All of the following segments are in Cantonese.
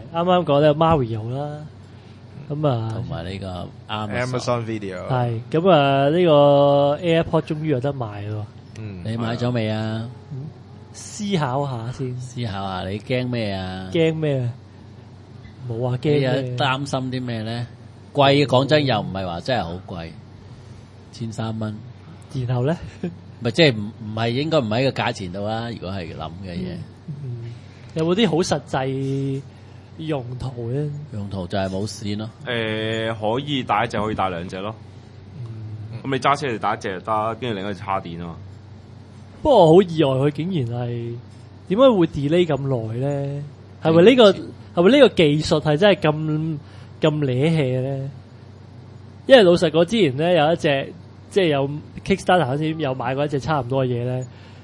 啱啱講呢個 Mario 啦，咁啊同埋呢個 Amazon Video 係咁啊，呢個 AirPod 終於有得賣咯。 你買咗未啊？ 思考下先， 思考下你驚咩啊？ 驚咩？冇話驚你有咩？ 擔心啲咩咧？貴講真又唔係話真係好貴，1300蚊。 然後咧， 咪即係唔係應該唔喺個價錢度啦？如果係諗嘅嘢， 有冇啲好實際用途咧？ 用途就係冇線咯。 可以帶一隻，可以帶兩隻咯。咁你揸車就帶一隻就得，跟住另一隻插電啊嘛。 不過我好意外，佢竟然係點解會 delay 咁耐咧？係咪呢個技術係真係咁瀨氣咧？因為老實講，之前咧有一隻即係有 Kickstarter 好似有買過一隻差唔多嘅嘢咧，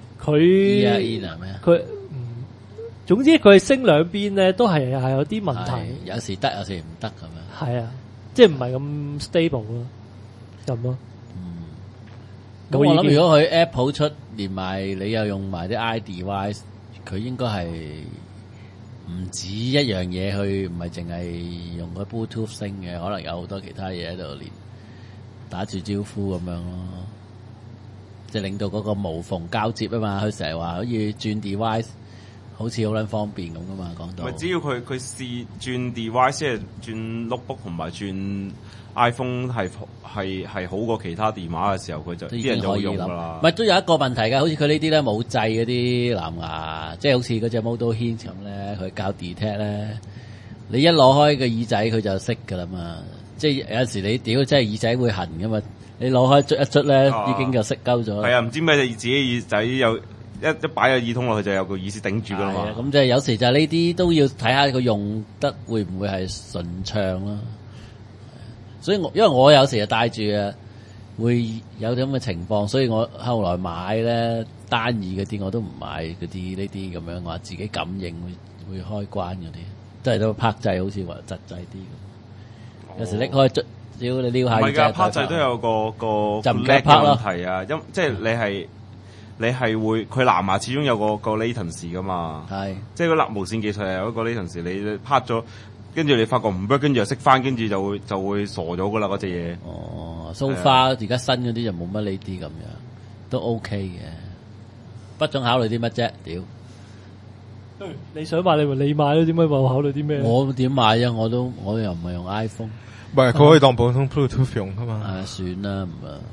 佢總之佢升兩邊咧都係有啲問題， 有時得有時唔得咁樣。 係啊，即係唔係咁 stable 咯，咁咯。 咁我諗如果佢 Apple 出連埋你又用埋啲 iDevice， 佢應該係唔止一樣嘢去，唔係淨係用個 Bluetooth 升嘅，可能有好多其他嘢喺度連打住招呼咁樣咯，即係令到嗰個無縫交接啊嘛。佢成日話可以轉 device， 好似好撚方便咁噶嘛。講到咪只要佢試轉 device， 即係轉 notebook 同埋轉 iPhone 係好過其他電話嘅時候，佢就啲人就會用噶啦。 咪都有一個問題㗎，好似佢呢啲咧冇掣嗰啲藍牙，即係好似嗰隻 Moto Hint 咁咧，佢教 detect 咧，你一攞開個耳仔佢就識㗎啦嘛。即係有時你屌真係耳仔會痕㗎嘛，你攞開捽一捽咧，已經就識鳩咗。係啊，唔知咩自己耳仔有一擺個耳筒落去就有個耳絲頂住㗎啦嘛。 咁即係有時就係呢啲都要睇下佢用得會唔會係順暢咯。所以因為我有時就帶住啊，會有啲咁嘅情況，所以我後來買咧單耳嗰啲我都唔買嗰啲呢啲咁樣，我話自己感應會開關嗰啲，即係都拍掣好似話窒掣啲咁。有時拎開只要你撩下耳仔， 拍掣都有個就唔記得拍咯。 問題啊，即係你係會佢藍牙始終有個 latency 噶嘛，係即係個無線技術係有一個 latency，你拍咗。跟住你發覺唔 work，跟住又熄翻，跟住就會傻咗噶啦嗰隻嘢。 哦，so far而家新嗰啲就冇乜呢啲咁樣，都 OK 嘅。不總考慮啲乜啫？屌！ 你想買你買咯，點解話我考慮啲咩？ 我點買啊？我又唔係用 iPhone。 唔係佢可以當普通 Bluetooth 用噶嘛？ 算啦，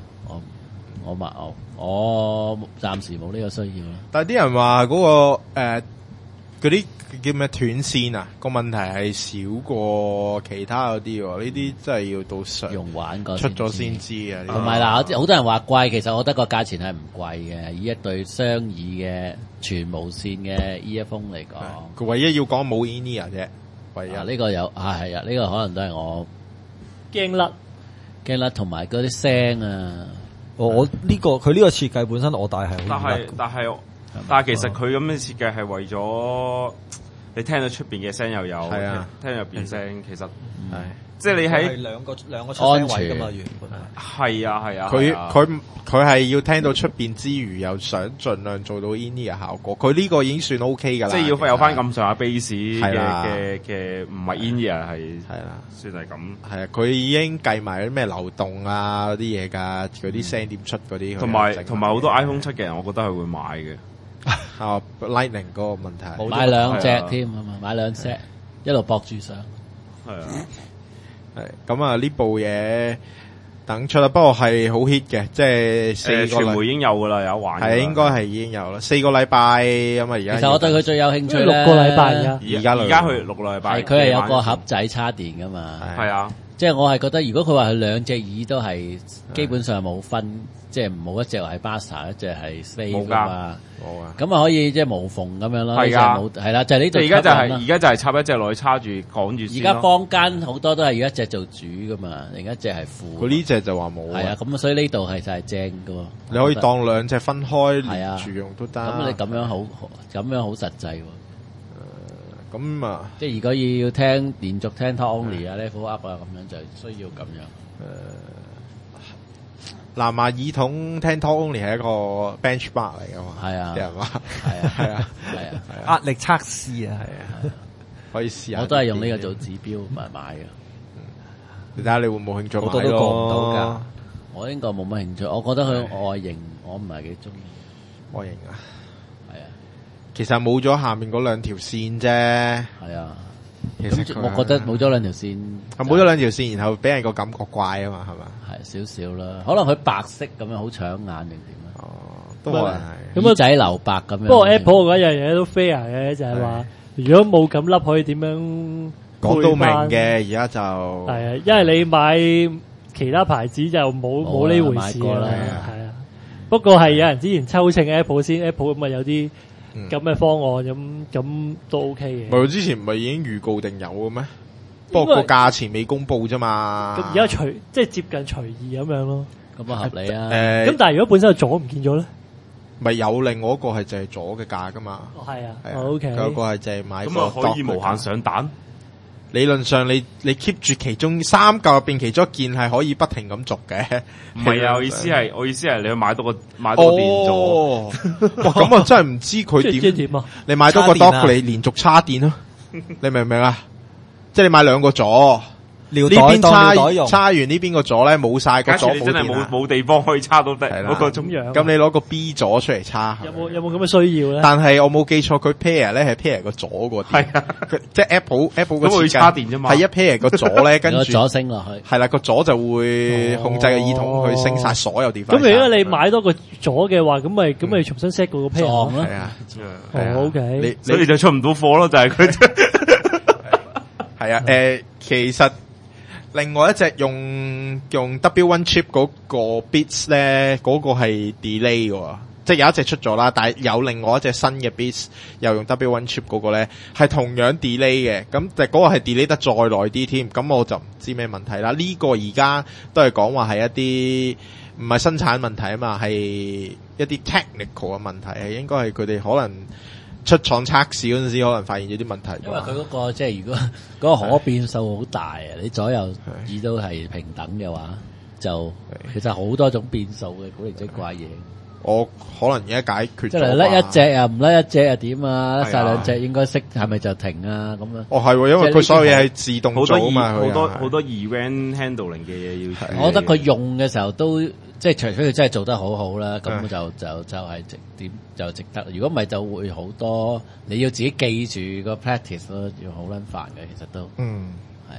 我暫時冇呢個需要啦。 但係啲人話嗰嗰啲叫咩斷線啊？個問題係少過其他嗰啲喎，呢啲真係要到上用玩過出咗先知啊！ 唔係啦，好多人話貴，其實我覺得個價錢係唔貴嘅，以一對雙耳嘅全無線嘅 earphone 嚟講， 佢唯一要講冇 in-ear 啫。唯一呢個有係啊，呢個可能都係我驚甩， 同埋嗰啲聲啊。 我呢個佢呢個設計本身我戴係好但係其實佢咁嘅設計係為咗你聽到出邊嘅聲又有，聽入邊聲其實即係你喺兩個出聲位噶嘛，原本係啊， 佢係要聽到出邊之餘，又想盡量做到 in-ear 效果。佢呢個已經算 OK 噶啦， 即係要有翻咁上下 bass 嘅唔係 in-ear 係啦，算係咁。 係啊，佢已經計埋啲咩流動啊嗰啲嘢㗎，嗰啲聲點出嗰啲。 同埋好多 iPhone 7嘅人，我覺得係會買嘅。 Lightning 嗰個問題， 買兩隻添啊嘛，買兩隻一路駁住上。 係啊。 係咁啊！呢部嘢等出啦，不過係好 hit 嘅，即係4個傳媒已經有噶啦，有玩。 係應該係已經有啦，4個禮拜咁啊！而家其實我對佢最有興趣咧， 6個禮拜而家去6個禮拜， 佢係有個盒仔插電噶嘛。 係啊， 即係我係覺得，如果佢話佢兩隻耳都係基本上冇分，即係冇一隻係 Master， 一隻係 Slave 噶嘛。咁啊可以即係無縫咁樣咯。係㗎，係啦，就係呢度。 而家就係插一隻落去插住講住先。 而家坊間好多都係要一隻做主噶嘛，另一隻係副。 佢呢隻就話冇。係啊，咁所以呢度係就係正噶喎。 你可以當兩隻分開住用都得。 咁你咁樣好實際喎。 咁啊， 即係如果要聽連續聽 Talk Only 啊、Level Up 啊咁樣，就需要咁樣。 藍牙耳筒聽 Talk Only 係一個 benchmark 嚟噶嘛？ 係啊， 啲人話係啊， 壓力測試啊，係啊。 可以試下。 我都係用呢個做指標買嘅。 你睇下你會唔會興趣買咯？ 好多都過唔到㗎。 我應該冇乜興趣，我覺得佢外形我唔係幾中意。 外形啊， 係啊， 其實冇咗下面嗰兩條線啫。 係啊， 其實我覺得冇咗兩條線， 冇咗兩條線，然後俾人個感覺怪啊嘛，係嘛？ 係少少啦，可能佢白色咁樣好搶眼定點啊？ 哦，都可能係。 咁耳仔留白咁樣。 不過 Apple 嗰樣嘢都 fair 嘅，就係話如果冇咁粒可以點樣講到明嘅，而家就係啊，因為你買其他牌子就冇呢回事啦，係啊。不過係有人之前抽秤 Apple 先 ，Apple 咁啊有啲咁嘅方案，咁都 OK 嘅。 唔係之前唔係已經預告定有嘅咩？不過個價錢未公布啫嘛。 咁而家即係接近隨意咁樣咯。 咁啊合理啊。 咁但係如果本身個左唔見咗咧， 咪有另外一個係淨係左嘅價噶嘛？ 係啊，OK。 有個係淨係買咁啊可以無限上彈。 理論上你 keep 住其中3嚿入邊其中一件係可以不停咁續嘅。 唔係啊，我意思係你去買多個電座。 哇，咁啊真係唔知佢點啊！你買多個 dock 你連續插電咯，你明唔明啊？即係你買2個座。呢邊叉完呢邊個座咧冇晒個座冇電， 真係冇地方可以叉到得嗰個咁樣。 咁你攞個 B 座出嚟叉， 有冇咁嘅需要咧？ 但係我冇記錯，佢 pair 咧係 pair 個左個電， 係啊， 即係 Apple 個會插電啫嘛， 係一 pair 個左咧，跟住左升落去， 係啦個左就會控制個耳筒去升晒所有電費。 咁如果你買多個左嘅話，咁咪重新 set 嗰個 pair 咯。 係啊 ，OK， 所以就出唔到貨咯，就係佢。 係啊，其實。另外一隻用 W1 chip 嗰個 Beats 咧，嗰個係 delay 嘅，即係有一隻出咗啦，但係有另外一隻新嘅 Beats 又用 W1 chip 嗰個咧，係同樣 delay 嘅，咁但係嗰個係 delay 得再耐啲添，咁我就唔知咩問題啦。呢個而家都係講話係一啲唔係生產問題啊嘛，係一啲 technical 嘅問題，係應該係佢哋可能出廠測試嗰陣時，可能發現咗啲問題。 因為佢嗰個即係如果嗰個可變數好大啊，你左右耳都係平等嘅話，就其實好多種變數嘅古靈精怪嘢。 我可能而家解決咗， 即係甩一隻啊，唔甩一隻啊點啊？甩晒兩隻應該識係咪就停啊？咁樣。 哦係，因為佢所有嘢係自動做啊嘛， 好多 event handling 嘅嘢要。 我覺得佢用嘅時候都即係除非佢真係做得好好啦，咁就係值得。如果唔係就會好多你要自己記住個 practice 咯，要好撚煩嘅其實都。係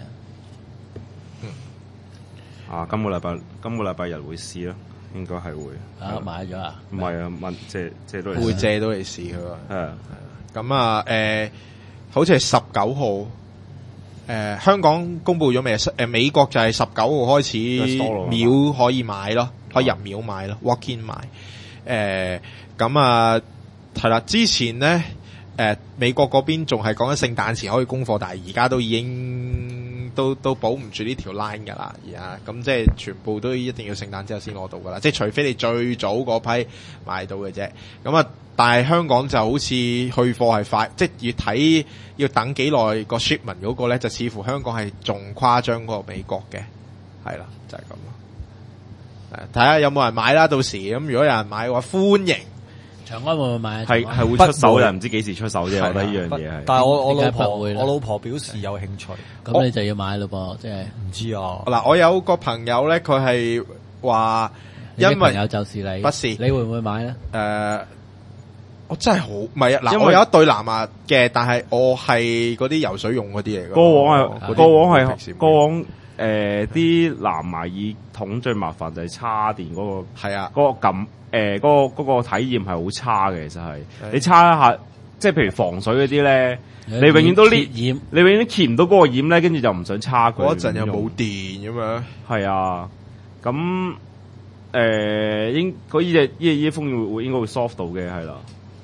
啊。今個禮拜日會試咯。應該係會買咗啊？ 唔係啊，問借都嚟會借到嚟試佢喎。 係啊， 咁啊好似係19號香港公佈咗未？美國就係19號開始廟可以買咯，可以入廟買咯，walk in 買。咁啊係啦，之前咧美國嗰邊仲係講緊聖誕前可以供貨，但係而家都已經都保唔住呢條 line 㗎啦，而家咁即係全部都一定要聖誕之後先攞到㗎啦，即係除非你最早嗰批買到嘅啫。咁啊，但係香港就好似去貨係快，即係要等幾耐個 shipment 嗰個咧，就似乎香港係仲誇張過美國嘅，係啦，就係咁咯。睇下有冇人買啦，到時咁如果有人買嘅話，歡迎。 長安會唔會買？ 係會出手嘅，唔知幾時出手啫。我覺得呢樣嘢係。 但係我老婆表示有興趣， 咁你就要買咯噃，即係唔知啊。 嗱，我有個朋友咧，佢係話，因為朋友就是你， 不是， 你會唔會買咧？ 我真係好唔係啊！嗱，我有一對藍牙嘅，但係我係嗰啲游水用嗰啲嚟嘅。過往啲藍牙耳筒最麻煩就係插電嗰個， 係啊， 嗰個撳嗰個體驗係好差嘅，其實係你插一下，即係譬如防水嗰啲咧，你永遠都你永遠都揭唔到嗰個掩咧，跟住就唔想插佢。 嗰陣又冇電咁樣。係啊，咁嗰依隻風會應該會 soft 到嘅，係啦。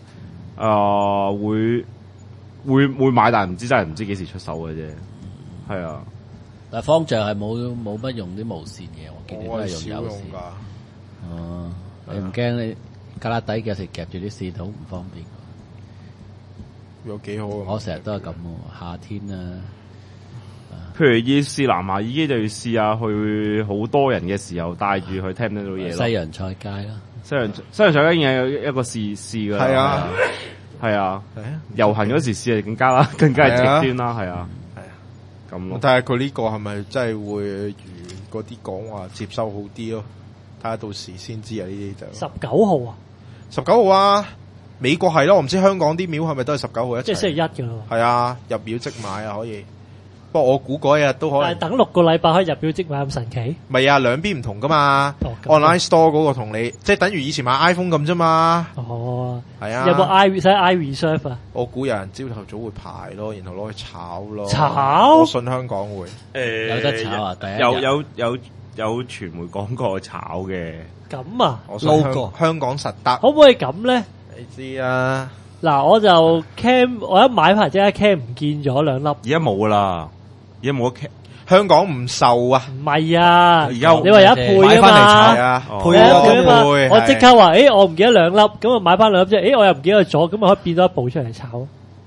會買，但係真係唔知幾時出手嘅啫。係啊。 但係方丈係冇乜用啲無線嘅，我見你都係用有線。哦，你唔驚你格拉底有時夾住啲線好唔方便？ 有幾好啊！ 我成日都係咁喎，夏天啊， 譬如要試藍牙耳機就要試下去好多人嘅時候帶住去聽唔聽到嘢咯。 西洋菜街啦， 西洋菜街已經有一個試㗎啦。 係啊， 係啊，遊行嗰時試係更加係極端啦，係啊，咁咯。 但係佢呢個係咪真係會如嗰啲講話接收好啲咯？睇下到時先知啊！呢啲就 19號啊 ，19號啊，美國係咯，我唔知香港啲廟係咪都係19號一齊？ 即係星期1㗎咯。係啊，入廟即買啊，可以。不過我估嗰日都可能。 但係等6個禮拜可以入廟即買咁神奇？ 唔係啊，兩邊唔同噶嘛。Online store 嗰個同你即係等於以前買 iPhone 咁啫嘛。 哦， 係啊。 有冇 iReserve 啊？ 我估有人朝頭早會排咯，然後攞去炒咯。 炒？ 我信香港會。 有得炒啊！第一有傳媒講過炒嘅。 咁啊， 我信香港實得。 可唔可以咁咧？ 你知啊。嗱， 我就 cam 我一買翻即刻 cam 唔見咗2粒。 而家冇噶啦。而家冇得 cam， 香港唔售啊！ 唔係啊， 而家你話有一配啊嘛， 配啊嘛， 我即刻話，我唔記得2粒，咁啊買翻2粒啫，我又唔記得咗，咁啊可以變咗一部出嚟炒。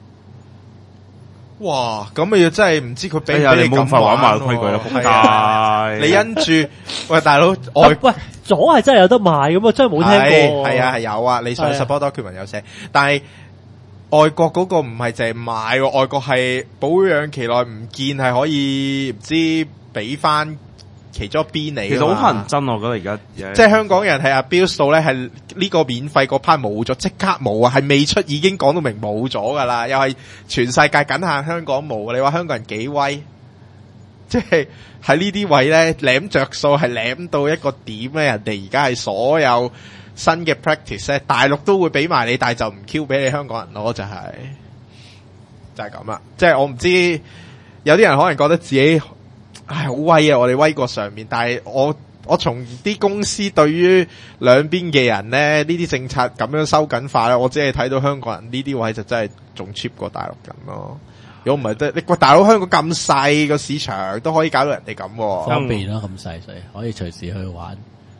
哇！咁啊要真係唔知佢俾你咁快玩埋規矩啦，仆街！ 你因住喂大佬喂左係真係有得賣咁啊，真係冇聽過。 係啊係有啊，你上 support document 有寫，但係。外國嗰個唔係淨係買喎，外國係保養期內唔見係可以唔知俾翻其中一邊嚟。 其實好乞人憎，我覺得而家即係香港人係abuse到咧，係呢個免費嗰 part 冇咗，即刻冇啊！係未出已經講到明冇咗噶啦，又係全世界僅限香港冇。你話香港人幾威？即係喺呢啲位咧舐着數係舐到一個點咧，人哋而家係所有。新嘅 practice 咧，大陸都會俾埋你，但係就唔 Q 俾你香港人咯，就係咁啦。即係我唔知有啲人可能覺得自己好威啊，我哋威過上面，但係我從啲公司對於兩邊嘅人咧，呢啲政策咁樣收緊化咧，我只係睇到香港人呢啲位就真係仲 cheap 過大陸人咯。如果唔係得你大佬香港咁細個市場都可以搞到人哋咁， 方便咯，咁細可以隨時去玩。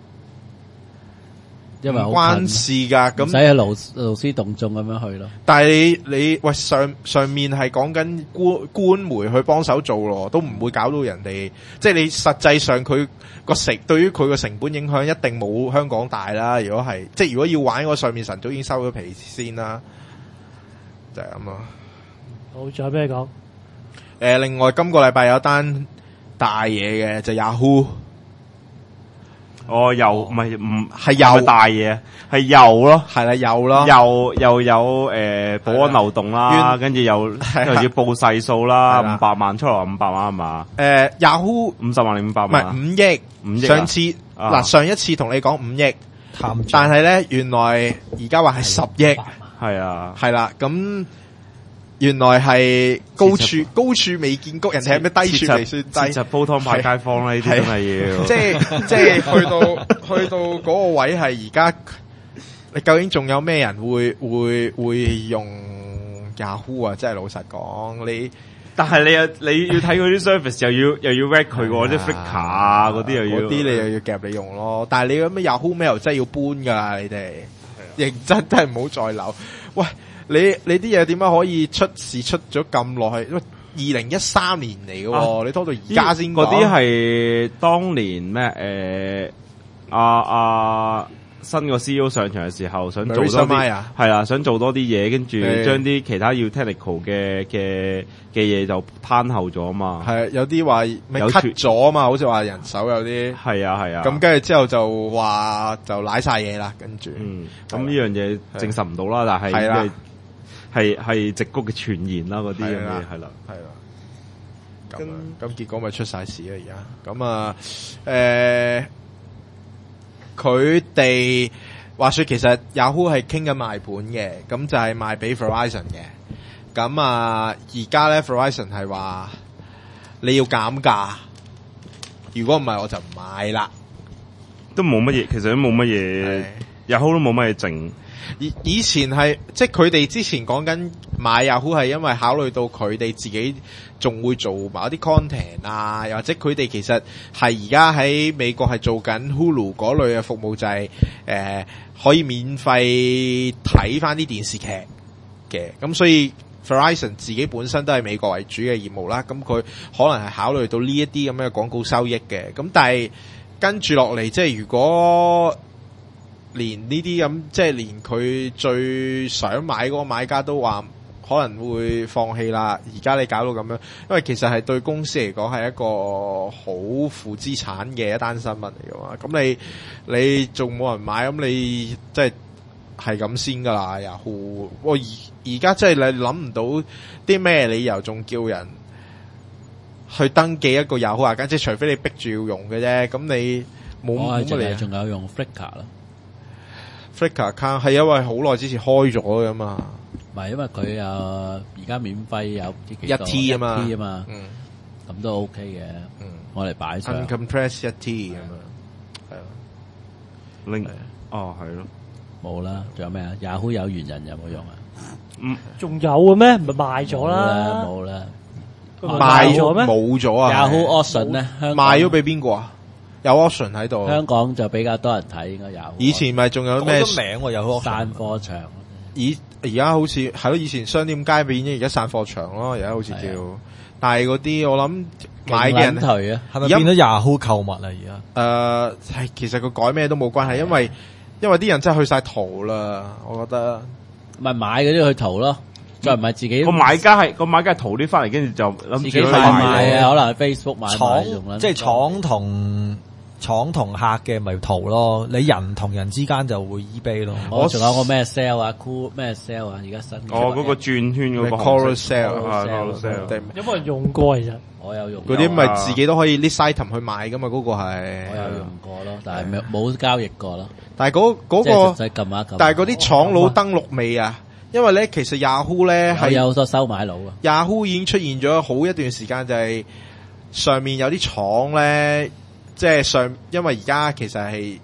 因為好關事噶，咁唔使去勞師動眾咁樣去咯。 但係你喂上面係講緊官媒去幫手做咯，都唔會搞到人哋。即係你實際上佢個對於佢個成本影響一定冇香港大啦。如果係即係如果要玩嗰上面神早已經收咗皮先啦，就係咁咯。 好，仲有咩講？ 另外今個禮拜有單大嘢嘅就 Yahoo。 又唔係又大嘢，係又咯， 係啦又咯， 又有保安漏洞啦，跟住又要報細數啦，500萬出嚟500萬係嘛 ？Yahoo 50萬定500萬？ 唔係5億，上次上一次同你講5億，但係咧原來而家話係10億， 係啊， 係啦咁。原來係高處未見高，人哋係咩低處未算低， 其實煲湯派街坊啦，呢啲真係要。 即係去到嗰個位係而家，你究竟仲有咩人會用 Yahoo 啊？真係老實講， 但係你要睇嗰啲 service 又要 rec 佢喎，啲 Flickr 啊嗰啲又要， 嗰啲你又要夾你用咯。但係你咁咩 Yahoo Mail 真係要搬噶啦，你哋認真真係唔好再留。喂！你啲嘢點解可以出事出咗咁耐？因為2013年嚟嘅，你拖到而家先講。 嗰啲係當年咩？新個 CEO 上場嘅時候想做多啲，係啦，想做多啲嘢，跟住將啲其他要 technical 嘅嘢就攤後咗啊嘛。 係有啲話咩 cut 咗啊嘛，好似話人手有啲。係啊。咁跟住之後就話就瀨晒嘢啦，跟住。 咁呢樣嘢證實唔到啦，但係係矽谷嘅傳言啦，嗰啲嘢係啦。 咁結果咪出晒事啊！而家咁啊，佢哋話說其實 Yahoo 係傾緊賣盤嘅，咁就係賣俾 Verizon 嘅。咁啊，而家咧 Verizon 係話你要減價，如果唔係我就唔買啦。 都冇乜嘢，其實都冇乜嘢，Yahoo 都冇乜嘢剩。 以前係即係佢哋之前講緊買 Yahoo 係因為考慮到佢哋自己仲會做某啲 content 啊，又或者佢哋其實係而家喺美國係做緊 Hulu 嗰類嘅服務，就係可以免費睇翻啲電視劇嘅。咁所以 Verizon 自己本身都係美國為主嘅業務啦，咁佢可能係考慮到呢一啲咁嘅廣告收益嘅。咁但係跟住落嚟，即係如果連呢啲咁，即係連佢最想買嗰個買家都話可能會放棄啦。而家你搞到咁樣，因為其實係對公司嚟講係一個好負資產嘅一單新聞嚟噶嘛。咁你仲冇人買，咁你即係咁先噶啦。Yahoo，我而家即係你諗唔到啲咩理由，仲叫人去登記一個 Yahoo account，即係除非你逼住要用嘅啫。咁你冇乜理由。 仲有用 Flickr 啦 ，Flickr account 係因為好耐之前開咗噶嘛。 唔係因為佢而家免費有唔知幾多 1T 啊嘛 ，1T 啊嘛，咁都 OK 嘅。我嚟擺上 uncompressed 1T 咁樣，係啊。 另哦係咯， 冇啦。仲有咩啊？Yahoo 有緣人有冇用啊？ 仲有嘅咩？唔係賣咗啦， 冇啦， 賣咗咩？冇咗啊 ！Yahoo Auction 咧， 賣咗俾邊個啊？有 Auction 喺度。 香港就比較多人睇，應該有。 以前咪仲有咩名喎？有散貨場。 而家好似係咯，以前商店街變咗而家散貨場咯，而家好似叫。但係嗰啲我諗買嘅人係咪變咗 Yahoo 購物啊？而家其實佢改咩都冇關係，因為啲人真係去晒淘啦，我覺得。 咪買嗰啲去淘咯，再唔係自己個買家係淘啲翻嚟，跟住就諗住去賣啊，可能喺 Facebook 買即係廠同客嘅咪淘咯，你人同人之間就會 eBay 咯。 我仲有個咩 sell 啊 ，cool 咩 sell 啊，而家新嗰個轉圈嗰個 Carousell 有冇人用過其實？ 我有用嗰啲咪自己都可以 list item 去買噶嘛，嗰個係我有用過咯，但係冇交易過咯。 但係嗰個但係嗰啲廠佬登錄未啊？因為咧，其實 Yahoo 咧係有好多收買佬啊。 Yahoo 已經出現咗好一段時間，就係上面有啲廠咧。即係因為而家其實係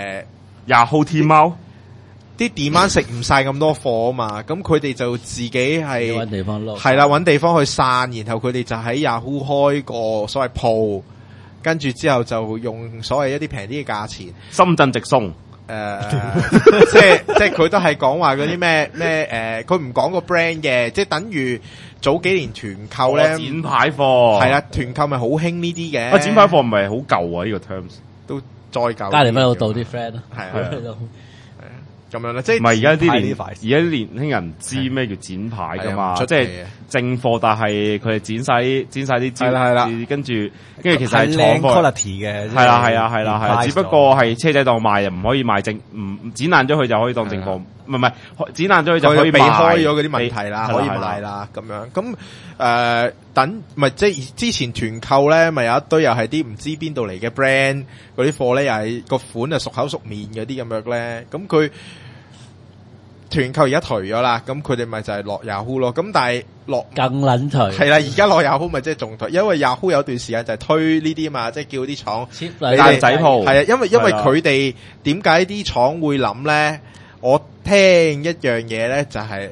Yahoo 天貓啲 demand 食唔晒咁多貨啊嘛，咁佢哋就自己係搵地方係啦，搵地方去散，然後佢哋就喺 Yahoo 開個所謂鋪，跟住之後就用所謂一啲平啲嘅價錢， 深圳直送即係佢都係講話嗰啲咩佢唔講個 brand 嘅，即係等於。早幾年團購咧， 展牌貨係啦，團購咪好興呢啲嘅。 展牌貨唔係好舊啊，呢個 terms 都再舊。 加連乜老道啲 friend 咯， 係啊，咁樣啦，即係唔係而家啲年輕人知咩叫展牌噶嘛？即係正貨，但係佢係剪晒啲係啦，跟住其實係廠貨 quality 嘅， 係啦，只不過係車仔當賣，唔可以賣正，唔剪爛咗佢就可以當正貨。唔係剪爛咗佢就可以避開咗嗰啲問題啦，可以賣啦咁樣。咁等咪即係之前團購咧，咪有一堆又係啲唔知邊度嚟嘅 brand 嗰啲貨咧，又係個款啊熟口熟面嗰啲咁樣咧。咁佢團購而家頹咗啦，咁佢哋咪就係落 Yahoo 咯。咁但係落更撚頹係啦，而家落 Yahoo 咪即係仲頹，因為 Yahoo 有段時間就係推呢啲嘛，即係叫啲廠蛋仔鋪係啊，因為佢哋點解啲廠會諗咧？我聽一樣嘢咧，就係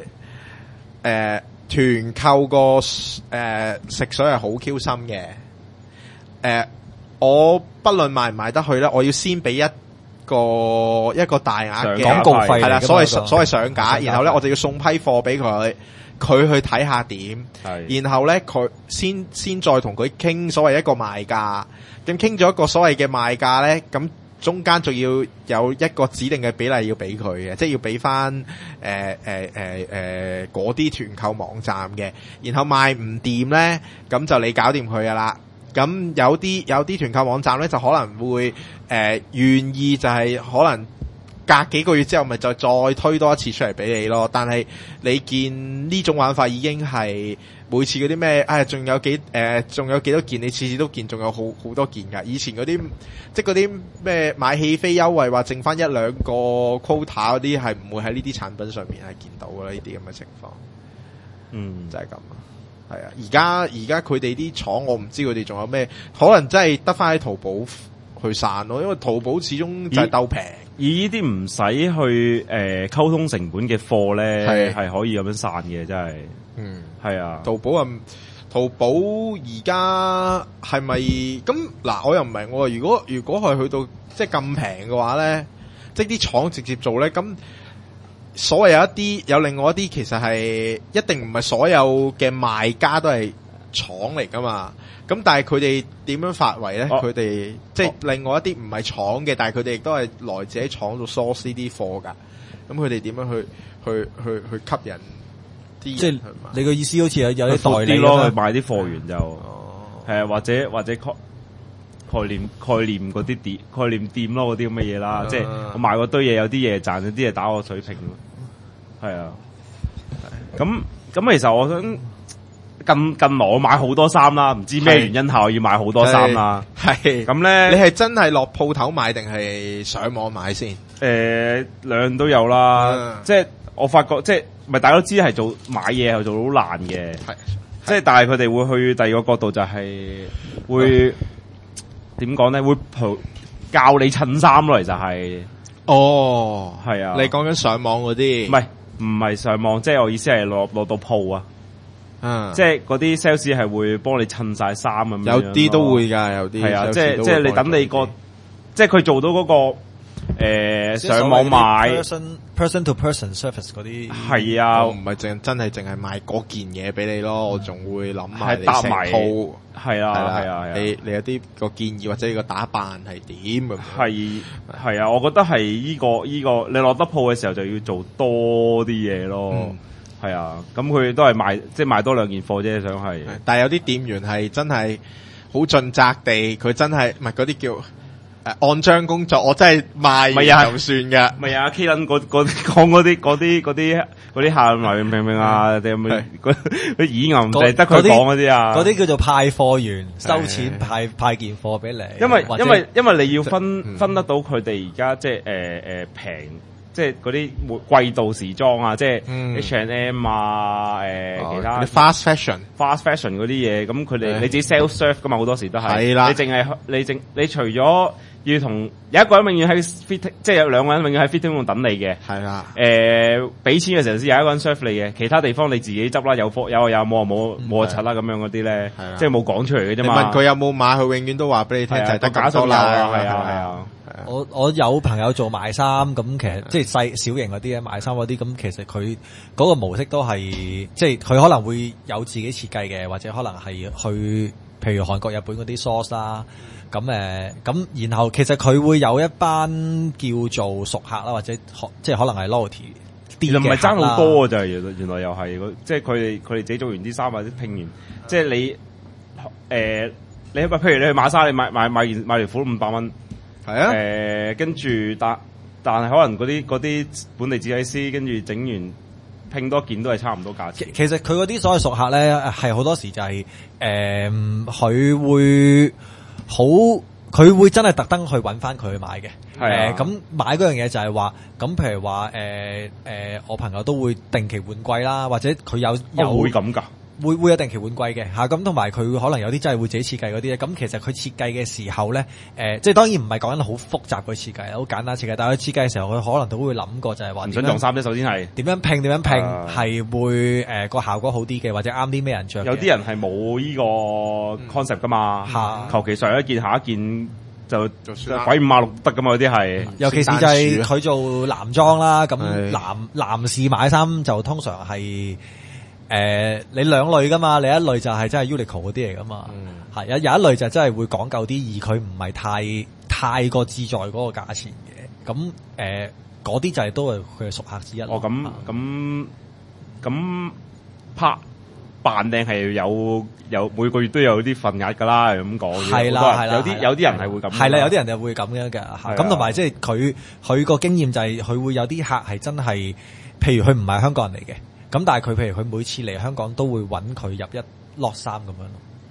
團購個食水係好 Q 深嘅。我不論賣唔賣得去咧，我要先俾一個大額嘅廣告費係啦，所謂上架，然後咧我就要送批貨俾佢去睇下點，然後咧佢先再同佢傾所謂一個賣價，咁傾咗一個所謂嘅賣價咧，咁。中間仲要有一個指定嘅比例要俾佢嘅，即係要俾翻嗰啲團購網站嘅，然後賣唔掂咧，咁就你搞掂佢噶啦。咁有啲團購網站咧就可能會願意就係可能隔幾個月之後咪就再推多一次出嚟俾你咯。但係你見呢種玩法已經係。每次嗰啲咩，仲有幾多件？你次次都見，仲有好多件㗎。以前嗰啲，即係嗰啲咩買戲飛優惠，話剩翻一兩個 quota 嗰啲，係唔會喺呢啲產品上面係見到㗎啦。呢啲咁嘅情況，就係咁啊。係啊，而家佢哋啲廠，我唔知佢哋仲有咩，可能真係得翻喺淘寶去散咯。因為淘寶始終就係鬥平。 而呢啲唔使去溝通成本嘅貨咧，係可以咁樣散嘅，真係。係啊，淘寶而家係咪咁嗱？我又唔明喎。如果係去到即係咁平嘅話咧，即係啲廠直接做咧，咁所謂有另外一啲，其實係一定唔係所有嘅賣家都係廠嚟噶嘛。咁但係佢哋點樣發圍咧？佢哋即係另外一啲唔係廠嘅，但係佢哋亦都係來自喺廠度 source 呢啲貨㗎。咁佢哋點樣去吸引啲？即係你個意思好似有啲代理咯，去買啲貨源就係啊，或者概念嗰啲店概念店咯，嗰啲咁嘅嘢啦。即係我賣嗰堆嘢，有啲嘢賺，有啲嘢打我水平。係啊，咁其實我想。近來我買好多衫啦，唔知咩原因下我要買好多衫啦。係咁咧， 你係真係落鋪頭買定係上網買先？ 兩樣都有啦。即係我發覺，即係咪大家都知係做買嘢係做到好難嘅。係，即係但係佢哋會去第二個角度，就係會點講咧？會教你襯衫咯，其實係。 哦， 係啊。 你講緊上網嗰啲？ 唔係上網，即係我意思係落到鋪啊。即係嗰啲 sales 係會幫你襯晒衫咁樣， 有啲都會㗎，有啲係啊，即係你等你個，即係佢做到嗰個上網買 person to person service 嗰啲係啊， 唔係真係淨係賣嗰件嘢俾你咯，我仲會諗埋你搭成套， 係啊， 你有啲個建議或者你個打扮係點咁？ 係啊，我覺得係依個你落得鋪嘅時候就要做多啲嘢咯。係啊，咁佢都係賣多兩件貨啫，想係。 但係有啲店員係真係好盡責地，佢真係唔係嗰啲叫按章工作，我真係賣就算㗎。 咪啊 K 倫講嗰啲客明唔明啊？定係咪嗰啲耳牛唔係得佢講嗰啲啊？ 嗰啲叫做派貨員，收錢派件貨俾你。 因為你要分得到佢哋而家即係平。即係嗰啲季度時裝啊，即係 H&M 啊，其他 fast fashion 嗰啲嘢，咁佢哋你自己 self serve 噶嘛，好多時都係。 係啦， 你除咗要同有一個人永遠喺 fitting， 即係有兩個人永遠喺 fitting room 等你嘅。係啦。俾錢嘅時候先有一個人 serve 你嘅，其他地方你自己執啦，有貨有冇就柒啦咁樣嗰啲咧，即係冇講出嚟嘅啫嘛。 你問佢有冇買，佢永遠都話俾你聽，就係得假數啦。係啊。 我有朋友做賣衫，咁其實即係小型嗰啲賣衫嗰啲，咁其實佢嗰個模式都係，即係佢可能會有自己設計嘅，或者可能係去譬如韓國、日本嗰啲 source 啦，咁然後其實佢會有一班叫做熟客啦，或者即係可能係 loyalty 啲嘅客啦。唔係爭好多就係原來又係，即係佢哋自己做完啲衫或者拼完，即係你譬如你去馬莎，你買條褲500蚊。係啊，跟住但係可能嗰啲本地設計師跟住整完拼多件都係差唔多價錢。 其實佢嗰啲所謂熟客咧，係好多時就係佢會真係特登去揾翻佢去買嘅。咁買嗰樣嘢就係話，咁譬如話我朋友都會定期換季啦，或者佢有會咁㗎。 會有定期換季嘅嚇，咁同埋佢可能有啲真係會自己設計嗰啲咧。咁其實佢設計嘅時候咧，即係當然唔係講緊好複雜嘅設計，好簡單設計。但係佢設計嘅時候，佢可能都會諗過就係話唔想撞衫啫。首先係點樣拼係會個效果好啲嘅，或者啱啲咩人着。 有啲人係冇呢個 concept 噶嘛，求其上一件下一件就鬼五馬六得噶嘛。有啲係， 尤其是就係佢做男裝啦，咁男士買衫就通常係。你兩類噶嘛，你一類就係真係 Uniqlo 嗰啲嚟噶嘛，係有一類就真係會講究啲，而佢唔係太過自在嗰個價錢嘅，咁嗰啲就係都係佢嘅熟客之一。 咁扮靚係有每個月都有啲份額噶啦，咁講。係啦，有啲人係會咁。 係啦，有啲人就會咁樣嘅，咁同埋即係佢個經驗就係佢會有啲客係真係，譬如佢唔係香港人嚟嘅。咁但係佢譬如佢每次嚟香港都會揾佢入一落衫咁樣咯。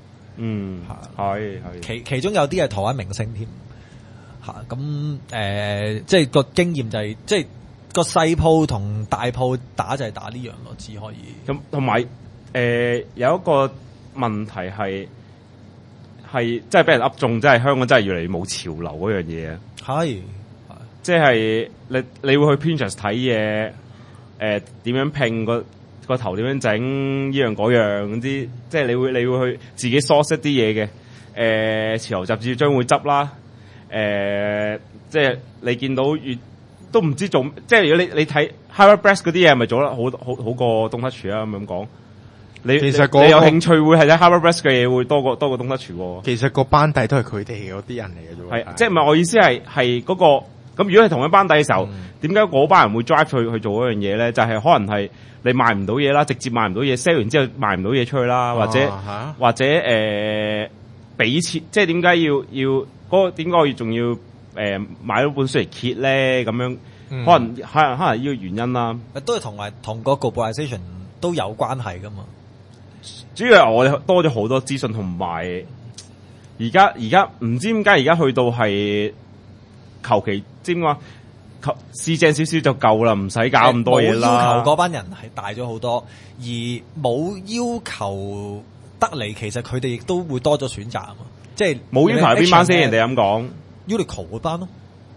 係其中有啲係台灣明星添。咁即係個經驗就係即係個細鋪同大鋪打就係打呢樣咯，只可以。 咁同埋有一個問題係即係俾人噏中，即係香港真係越嚟越冇潮流嗰樣嘢啊。係，即係你會去 Pinterest 睇嘢。點樣拼個頭，點樣整呢樣嗰樣啲，即係你會去自己 source 一啲嘢嘅。潮流雜誌將會執啦。即係你見到都唔知做，即係如果你睇 Higher Breast 嗰啲嘢，係咪做得好過 Don't Touch啊？咁講， 其實你有興趣會係睇 Harvard-West 嘅嘢會多過東德廚喎。 其實個班底都係佢哋嗰啲人嚟嘅啫。 係，即係唔係我意思係嗰個咁？如果係同一班底嘅時候，點解嗰班人會 drive 去做嗰樣嘢咧？就係可能係你賣唔到嘢啦，直接賣唔到嘢 ，sell 完之後賣唔到嘢出去啦，或者俾錢，即係點解要嗰個點解我仲要買咗本書嚟揭咧？咁樣可能呢個原因啦， 都係同個 globalization 都有關係噶嘛。 主要係我哋多咗好多資訊，同埋而家唔知點解而家去到係求其知點講，試正少少就夠啦，唔使搞咁多嘢啦。 冇要求嗰班人係大咗好多，而冇要求得嚟，其實佢哋亦都會多咗選擇啊嘛。即係冇要求係邊班先？人哋咁講 Uniqlo 嗰班咯。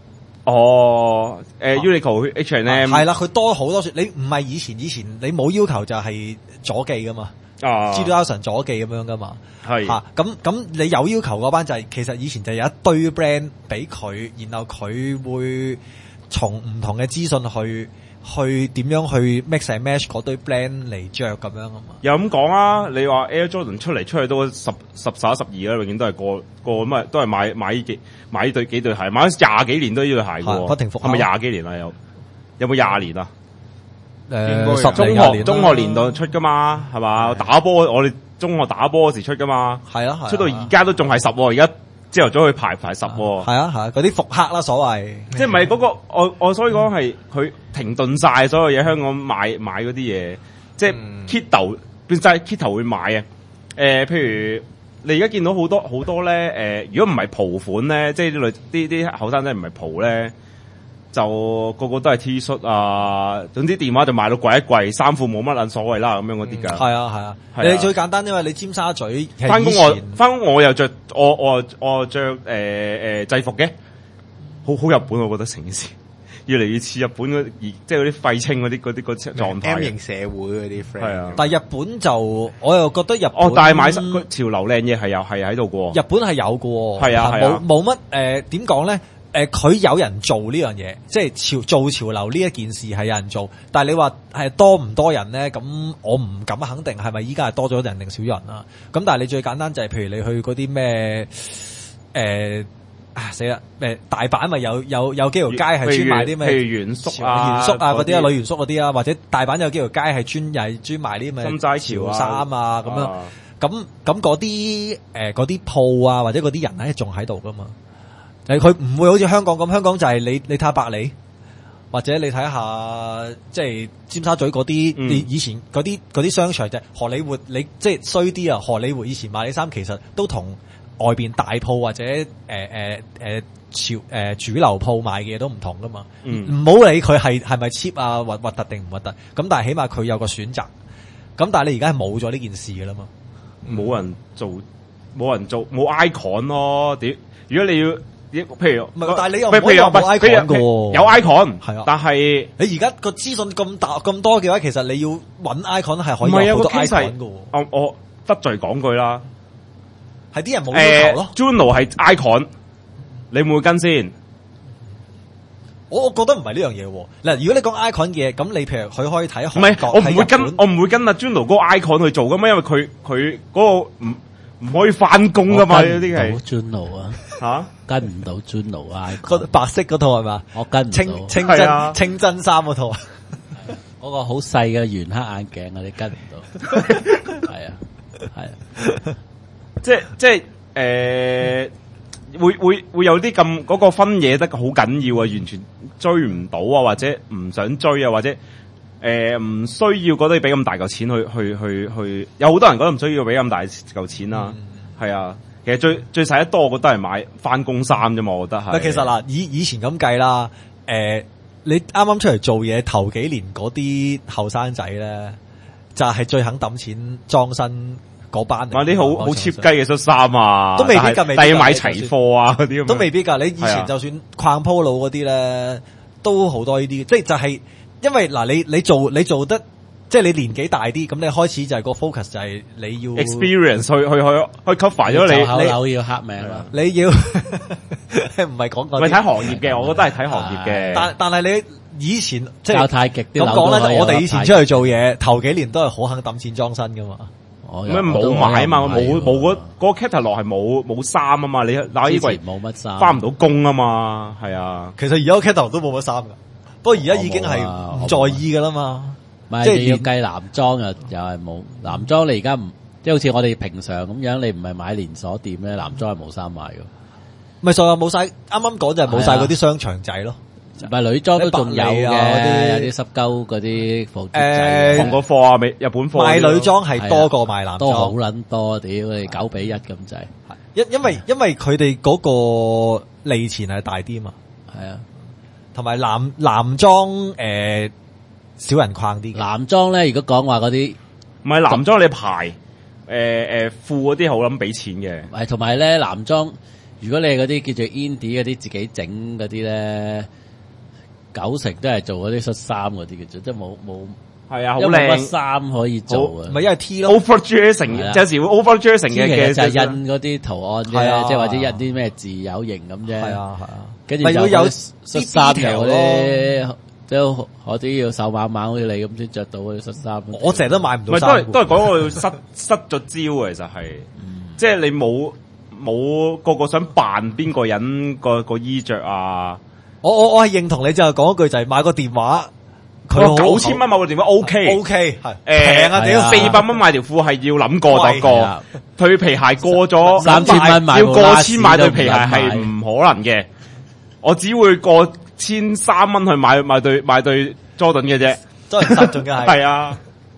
Uniqlo H&M 係啦，佢多好多選。你唔係以前你冇要求就係左記噶嘛。G2000 左記咁樣噶嘛，係吓咁你有要求嗰班就係其實以前就有一堆 brand 俾佢，然後佢會從唔同嘅資訊去點樣去 mix and match 嗰堆 brand 嚟着咁樣啊嘛。 又咁講啊，你話 Air Jordan 出嚟都10、11、12啦，永遠都係個咁啊，都係買呢對幾對鞋，買咗20幾年都呢對鞋嘅， 不停復刻。 係咪20幾年啊？有冇20年啊？中學年代出噶嘛，係嘛？打波我哋中學打波嗰時出噶嘛， 係啊， 出到而家都仲係10，而家朝頭早去排10， 係啊，嗰啲復刻啦，所謂即係唔係嗰個我所以講係佢停頓晒所有嘢，香港買嗰啲嘢，即係 Kito 變晒 Kito 會買啊，譬如你而家見到好多咧，如果唔係蒲款咧，即係啲後生仔唔係蒲咧。就個個都係 T 恤啊，總之電話就賣到貴一貴，衫褲冇乜撚所謂啦，咁樣嗰啲㗎。係啊，你最簡單，因為你尖沙咀翻工我又着我着制服嘅，好日本，我覺得成件事越嚟越似日本即係嗰啲廢青嗰啲狀態。 M 型社會嗰啲 friend。係啊， 但係日本就我又覺得日本但係買潮流靚嘢係喺度嘅。 日本係有嘅， 係啊， 冇乜點講咧？佢有人做呢樣嘢，即係做潮流呢一件事係有人做，但係你話係多唔多人咧？咁我唔敢肯定係咪依家係多咗人定少人啦。咁但係你最簡單就係譬如你去嗰啲咩死啦！大阪咪有幾條街係專賣啲咩？ 譬如原宿啊嗰啲啊，女原宿嗰啲啊，或者大阪有幾條街係專賣啲咩？ 心齋潮衫啊咁樣。咁嗰啲鋪啊，或者嗰啲人咧仲喺度噶嘛？佢唔會好似香港咁，香港就係你睇下百里，或者你睇下即係尖沙咀嗰啲，你以前嗰啲商場就荷里活，你即係衰啲啊！荷里活以前賣啲衫其實都同外邊大鋪或者主流鋪賣嘅嘢都唔同噶嘛。唔好理佢係咪 cheap 啊，核突定唔核突，咁但係起碼佢有個選擇。咁但係你而家係冇咗呢件事噶啦嘛， 冇人做冇 icon 咯。如果你要譬如， 但係你又唔可以話冇 icon 嘅， 有 icon 係啊。 但係你而家個資訊咁多嘅話，其實你要揾 icon 係可以有好多 icon 嘅。 我得罪講句啦， 係啲人冇要求咯。 Juno 係 icon，你會唔會跟先？ 我覺得唔係呢樣嘢喎。嗱，如果你講 icon 嘅，咁你譬如佢可以睇韓國， 我唔會跟阿 Juno 嗰個 icon 去做噶嘛，因為佢嗰個唔可以翻工噶嘛，呢啲係 Juno 啊。 吓， 跟唔到 Juno 啊！ 白色嗰套係嘛？ 我跟唔到清真衫嗰套啊！ 嗰個好細嘅圓黑眼鏡啊，你跟唔到？係啊， 即係會有啲咁嗰個分野得好緊要啊，完全追唔到啊，或者唔想追啊，或者唔需要覺得要俾咁大嚿錢去，有好多人覺得唔需要俾咁大嚿錢啦，係啊。其實最使得多，我覺得係買翻工衫啫嘛，我覺得係。 其實嗱，以前咁計啦，你啱啱出嚟做嘢頭幾年嗰啲後生仔咧，就係最肯抌錢裝身嗰班。 買啲好 cheap 雞嘅恤衫啊， 都未必㗎， 但要買齊貨啊嗰啲， 都未必㗎。你以前就算逛 Polo 嗰啲咧，都好多呢啲，即係就係因為嗱，你做得。即係你年紀大啲，咁你開始就係個 focus 就係你要 experience 去 cover 咗你樓要黑名啦， 你要唔係講嗰啲， 唔係睇行業嘅，我覺得係睇行業嘅。 但係以前即係教太極啲咁講咧， 樓都可以有我哋以前出去做嘢，頭幾年都係好肯抌錢裝身噶嘛。 咩冇買啊嘛，冇嗰個 catalog 係冇衫啊嘛，你嗱呢櫃冇乜衫， 翻唔到工啊嘛，係啊。 其實而家個 catalog 都冇乜衫噶，不過而家已經係唔在意噶啦嘛。即係要計男裝又係冇男裝，你而家唔即係好似我哋平常咁樣，你唔係買連鎖店咧，男裝係冇衫賣噶。 咪所以冇晒，啱啱講就係冇晒嗰啲商場仔咯。 唔係女裝都仲有嘅，有啲濕鳩嗰啲服仔， 韓國貨啊，日本貨賣女裝係多過賣男裝， 都好撚多，屌你9:1咁滯。 因為佢哋嗰個利錢係大啲嘛， 係啊， 同埋男裝少人逛啲。 男裝咧，如果講話嗰啲唔係男裝，你排褲嗰啲好諗俾錢嘅， 係同埋咧男裝，如果你係嗰啲叫做 indie 嗰啲自己整嗰啲咧。90%都係做嗰啲恤衫嗰啲嘅啫，即係冇係啊，好靚靚衫可以做啊， 唔係因為 T 咯 ，overdressing 有時會 overdressing 嘅就係印嗰啲圖案啫，即係或者印啲咩字有型咁啫。 係啊， 跟住就有恤衫有啲都嗰啲要瘦蜢蜢好似你咁先着到嗰啲恤衫。 我成日都買唔到衫，都係講我失咗招，其實係，即係你冇個個想扮邊個人個衣着啊。 我係認同你，就係講一句就係買個電話，佢 9000蚊買個電話 OK 係平啊屌 ，400蚊買條褲係要諗過度過，對皮鞋過咗 3000蚊買要過千買對皮鞋係唔可能嘅，我只會過1300蚊去買對 Jordan 嘅啫 ，Jordan 10仲嘅係啊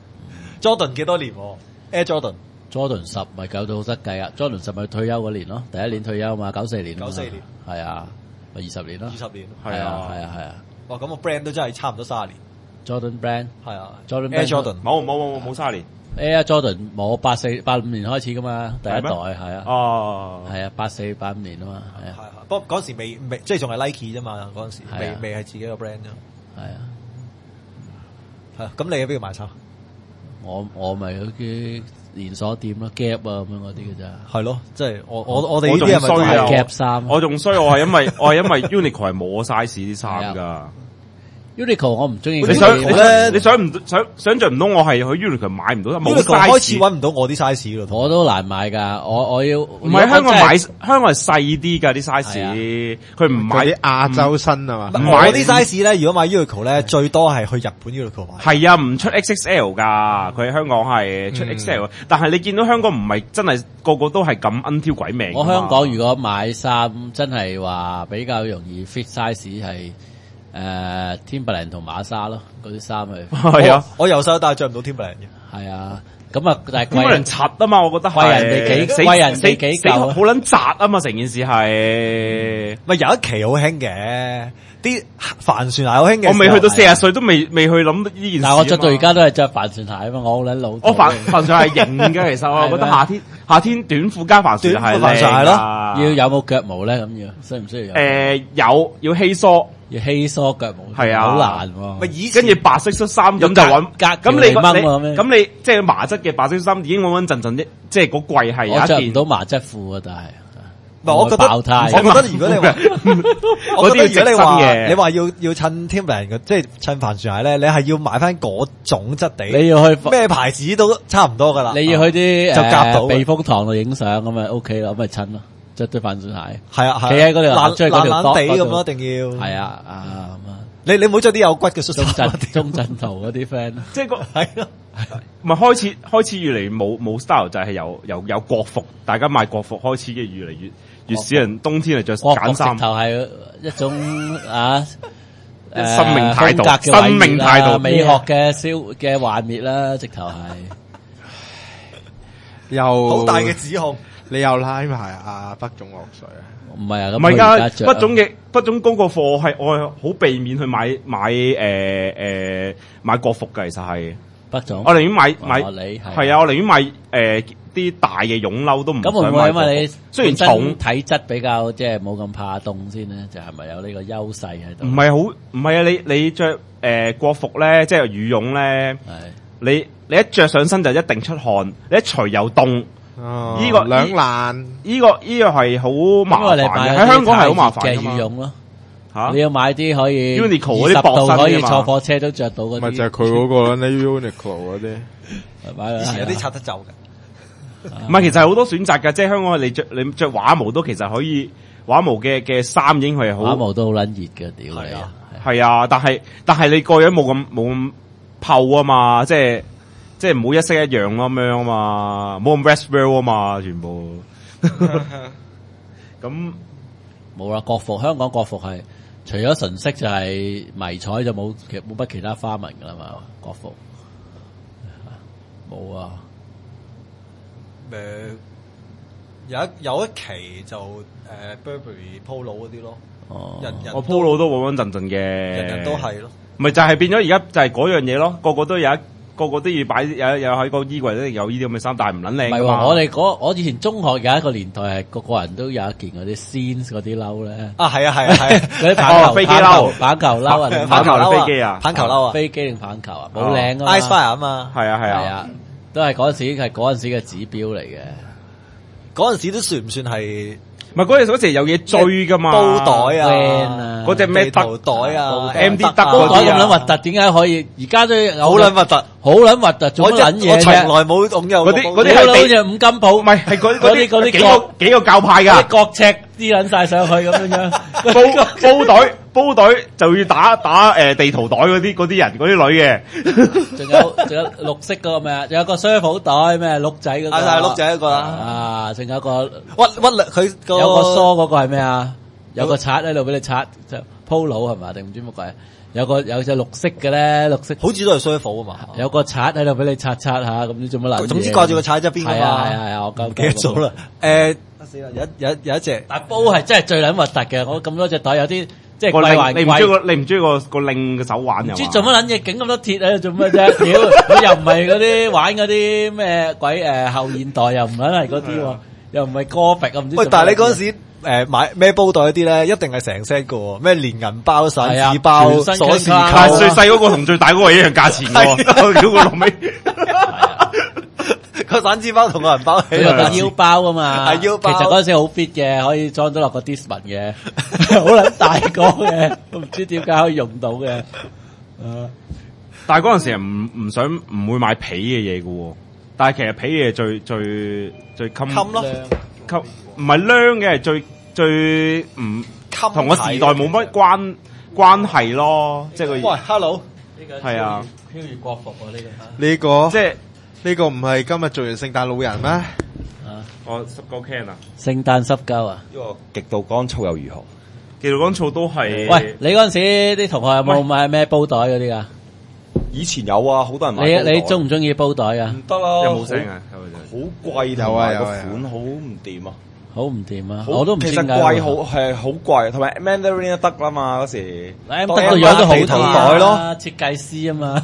，Jordan 幾多年？Air Jordan 10咪夠到好得計啊 ！Jordan 10咪退休嗰年咯，第一年退休嘛，94年係啊。咪20年咯 ，20年係啊！ 哇，咁個 brand 都真係差唔多30年。 Jordan brand 係啊 ，Jordan Air Jordan 冇30年 ，Air Jordan 冇84、85年開始噶嘛，第一代係啊， 哦， 係啊，84、85年啊嘛，係啊， 不過嗰時未即係仲係 Nike 啫嘛，嗰陣時未係自己個 brand 啫。 係啊， 係咁你喺邊度買衫？ 我咪嗰啲連鎖店咯 ，Gap 啊咁樣嗰啲嘅咋。 係咯，即係我哋呢啲係咪 Gap 衫？ 我仲衰，我係因為 Uniqlo 係冇 size 啲衫噶。 Uniqlo 我唔中意。 你想象唔到我係去 Uniqlo 買唔到，冇 size 開始搵唔到我啲 size 咯。 我都難買噶，我要唔係香港買，香港係細啲噶啲 size，佢唔買啲亞洲新啊嘛。 我啲 size 咧，如果買 Uniqlo 咧，最多係去日本 Uniqlo 買。 係啊，唔出 XXL 噶，佢喺香港係出 XL，但係你見到香港唔係真係個個都係咁 until 鬼命。 我香港如果買衫，真係話比較容易 fit size 係。Timberland 同馬莎咯，嗰啲衫係啊， 我由細到大着唔到 Timberland 嘅， 係啊，咁啊，但係 Timberland柒啊嘛，我覺得貴人哋幾嚿， 好撚窄啊嘛，成件事係， 咪有一期好興嘅，啲帆船鞋好興嘅， 我未去到40歲都未去諗呢件事。 但係我着到而家都係着帆船鞋啊嘛，我好撚老。 我帆船鞋係型嘅，其實我覺得夏天短褲加帆船鞋靚咯， 要有冇腳毛咧？咁要需唔需要有？ 要稀疏。 要稀疏腳毛， 係啊， 好難喎。 咪跟住白色恤衫咁就揾咁你即係麻質嘅白色恤衫已經穩穩陣陣啫，即係嗰櫃係有一件。 我着唔到麻質褲啊，但係唔係我覺得如果你話，我覺得如果你話要襯 Timberland 嘅，即係襯帆船鞋咧，你係要買翻嗰種質地。 你要去咩牌子都差唔多噶啦。 你要去啲就夾到避風塘度影相咁咪 OK 咯，咁咪襯咯。着對帆船鞋， 係啊， 企喺嗰度爛爛地咁咯，一定要。 係啊， 你唔好着啲有骨嘅恤衫。 中陣圖嗰啲 friend， 即係係咯，咪開始越嚟冇 style， 就係由國服，大家買國服開始嘅越嚟越少人冬天嚟着揀衫。 直頭係一種生命態度， 美學嘅幻滅啦，直頭係又好大嘅指控。 你又拉埋阿北總落水啊？ 唔係啊， 唔係㗎，北總嗰個貨係我係好避免去買國服㗎，其實係北總。 我寧願買係啊，我寧願買啲大嘅絨褸都唔想買。 咁會唔會因為你雖然重體質比較即係冇咁怕凍先咧，就係咪有呢個優勢喺度？ 唔係啊！你着國服咧，即係羽絨咧，你一着上身就一定出汗，你一除又凍。呢個兩難，呢個係好麻煩嘅，喺香港係好麻煩嘅羽絨咯。 你要買啲可以 Uniqlo 嗰啲 20 薄身度可以㗎嘛坐火車都着到嗰啲， 咪就係佢嗰個咧 Uniqlo 嗰啲， 以前有啲拆得走嘅。 唔係，其實係好多選擇㗎，即係香港你着畫毛都其實可以，畫毛嘅衫已經係好畫毛都好撚熱嘅，屌你啊！ 係啊，但係你個樣冇咁透啊嘛，即係唔好一式一樣咯咁樣啊嘛，冇咁 Westworld 啊嘛，全部咁冇啦。國服香港國服係除咗純色就係迷彩就冇乜其他花紋噶啦嘛，國服冇啊。 有一期就Burberry Polo 嗰啲咯，人我 Polo 都穩穩陣陣嘅， 人都係咯， 咪就係變咗而家就係嗰樣嘢咯，個個都要擺有喺個衣櫃咧有呢啲咁嘅衫，但係唔撚靚㗎嘛。 唔係我以前中學有一個年代係個人都有一件嗰啲 Scenes 嗰啲褸咧。 啊係啊嗰啲棒球飛機褸、 棒球褸啊， 棒球定飛機啊， 棒球褸啊， 飛機定棒球啊，好靚啊 Ice Fire 啊嘛， 係啊， 啊，都係嗰陣時嘅指標嚟嘅。 嗰陣時都算唔算係？ 唔係嗰時有嘢追噶嘛， 煲袋啊， 嗰隻咩德袋啊 ，MD 德煲袋咁撚核突，點解可以？而家都好撚核突， 好撚核突，做乜撚嘢啫？ 我從來冇擁有嗰啲係好似五金鋪， 唔係係嗰啲幾個教派㗎， 角尺啲撚晒上去咁樣，煲袋就要打地圖袋嗰啲人嗰啲女嘅， 仲有綠色嗰個咩啊？仲有個雙寶袋咩鹿仔嗰個， 係鹿仔嗰個啦， 啊，仲有個屈佢有個梳嗰個係咩啊？有個刷喺度俾你刷，就 Polo 係嘛？定唔知乜鬼？有隻綠色嘅咧，綠色好似都係雙寶啊嘛。 有個刷喺度俾你刷下，咁你做乜撚？ 總之掛住個刷喺側邊㗎嘛。 係啊，我記得咗啦。死啦！有一隻， 但煲係真係最撚核突嘅。我咁多隻袋有啲即係貴還貴。 你唔中意個令嘅手環又？ 唔知做乜撚嘢，整咁多鐵喺度做乜啫？屌，佢又唔係嗰啲玩嗰啲咩鬼後現代，又唔撚係嗰啲喎，又唔係歌壁啊？唔知。喂， 但係你嗰陣時買咩煲袋嗰啲咧，一定係成 set 嘅喎，咩連銀包、散紙包、鎖匙扣。 最細嗰個同最大嗰個一樣價錢喎，屌個老味。 個散紙包同個銀包， 佢有個腰包啊嘛， 係腰包。 其實嗰陣時好 fit 嘅，可以裝得落個 Discman 嘅，好撚大個嘅，都唔知點解可以用到嘅。 但係嗰陣時唔會買皮嘅嘢嘅喎，但係其實皮嘢最襟咯， 唔係靚嘅，係最唔同個時代冇乜關係咯，即係個。 喂 ，hello， 係啊， 飄越國服啊呢個即係。 呢個唔係今日做完聖誕老人咩？ 我濕鳩 can 啊！ 聖誕濕鳩啊！ 呢個極度乾燥又如何？ 極度乾燥都係。 喂，你嗰陣時啲同學有冇買咩煲袋嗰啲噶？ 以前有啊，好多人買。 你中唔中意煲袋啊？ 唔得啦， 有冇聲啊？ 好貴，同埋個款好唔掂啊！ 好唔掂啊！我都唔知點解。 其實貴係好貴，同埋 Mandarin 都得啦嘛嗰時。 得個樣都好地圖袋咯， 設計師啊嘛。